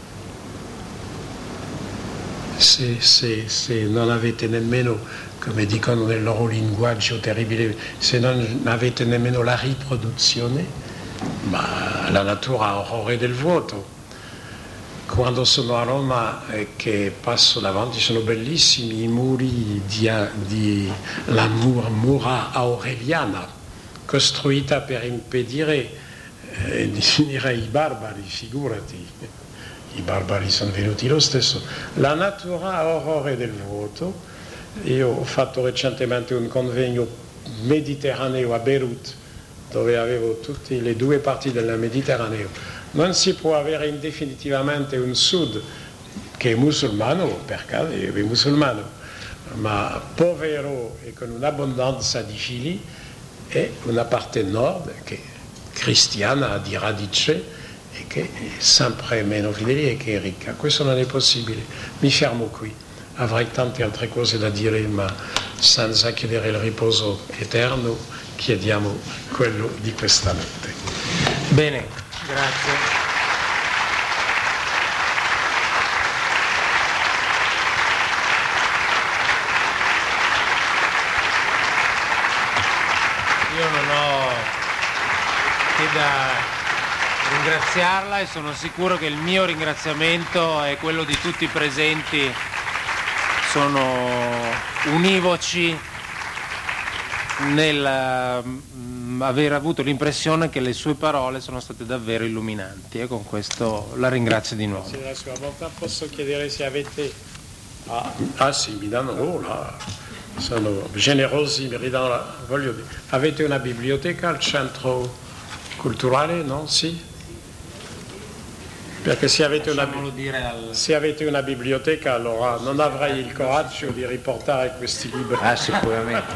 Se, se, se non avete nemmeno, come dicono nel loro linguaggio terribile, se non avete nemmeno la riproduzione, ma la natura ha orrore del vuoto. Quando sono a Roma e che passo davanti sono bellissimi i muri di, di la mur, mura aureliana, costruita per impedire eh, di finire i barbari, figurati. I barbari sono venuti lo stesso. La natura ha orrore del vuoto. Io ho fatto recentemente un convegno mediterraneo a Beirut, dove avevo tutte le due parti del Mediterraneo. Non si può avere indefinitivamente un sud che è musulmano, per caso è musulmano, ma povero e con un'abbondanza di figli, e una parte nord che è cristiana di radice e che è sempre meno fedele e che è ricca. Questo non è possibile. Mi fermo qui. Avrei tante altre cose da dire, ma senza chiedere il riposo eterno chiediamo quello di questa notte. Bene, grazie. Io non ho che da ringraziarla e sono sicuro che il mio ringraziamento è quello di tutti i presenti. Sono univoci nel mm, aver avuto l'impressione che le sue parole sono state davvero illuminanti, e con questo la ringrazio di nuovo. Se la sua bontà, posso chiedere se avete... Ah, ah sì, mi danno... Oh, là. Sono generosi, mi ridanno la... Voglio dire, avete una biblioteca al centro culturale, no? Sì? Perché se avete, una, al... se avete una biblioteca, allora non avrei il coraggio di riportare questi libri. Ah, sicuramente.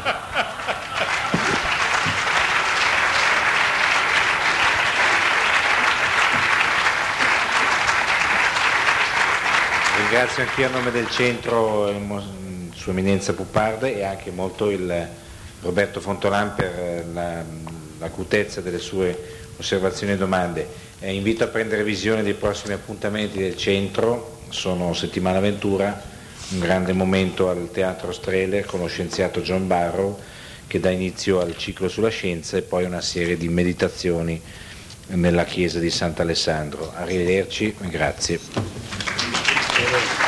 Ringrazio anch'io a nome del centro Sua Eminenza Pupparde e anche molto il Roberto Fontolan per la, l'acutezza delle sue osservazioni e domande. Eh, invito a prendere visione dei prossimi appuntamenti del centro. Sono Settimana Ventura, un grande momento al Teatro Strehler con lo scienziato John Barrow, che dà inizio al ciclo sulla scienza, e poi una serie di meditazioni nella chiesa di Sant'Alessandro. Arrivederci, grazie.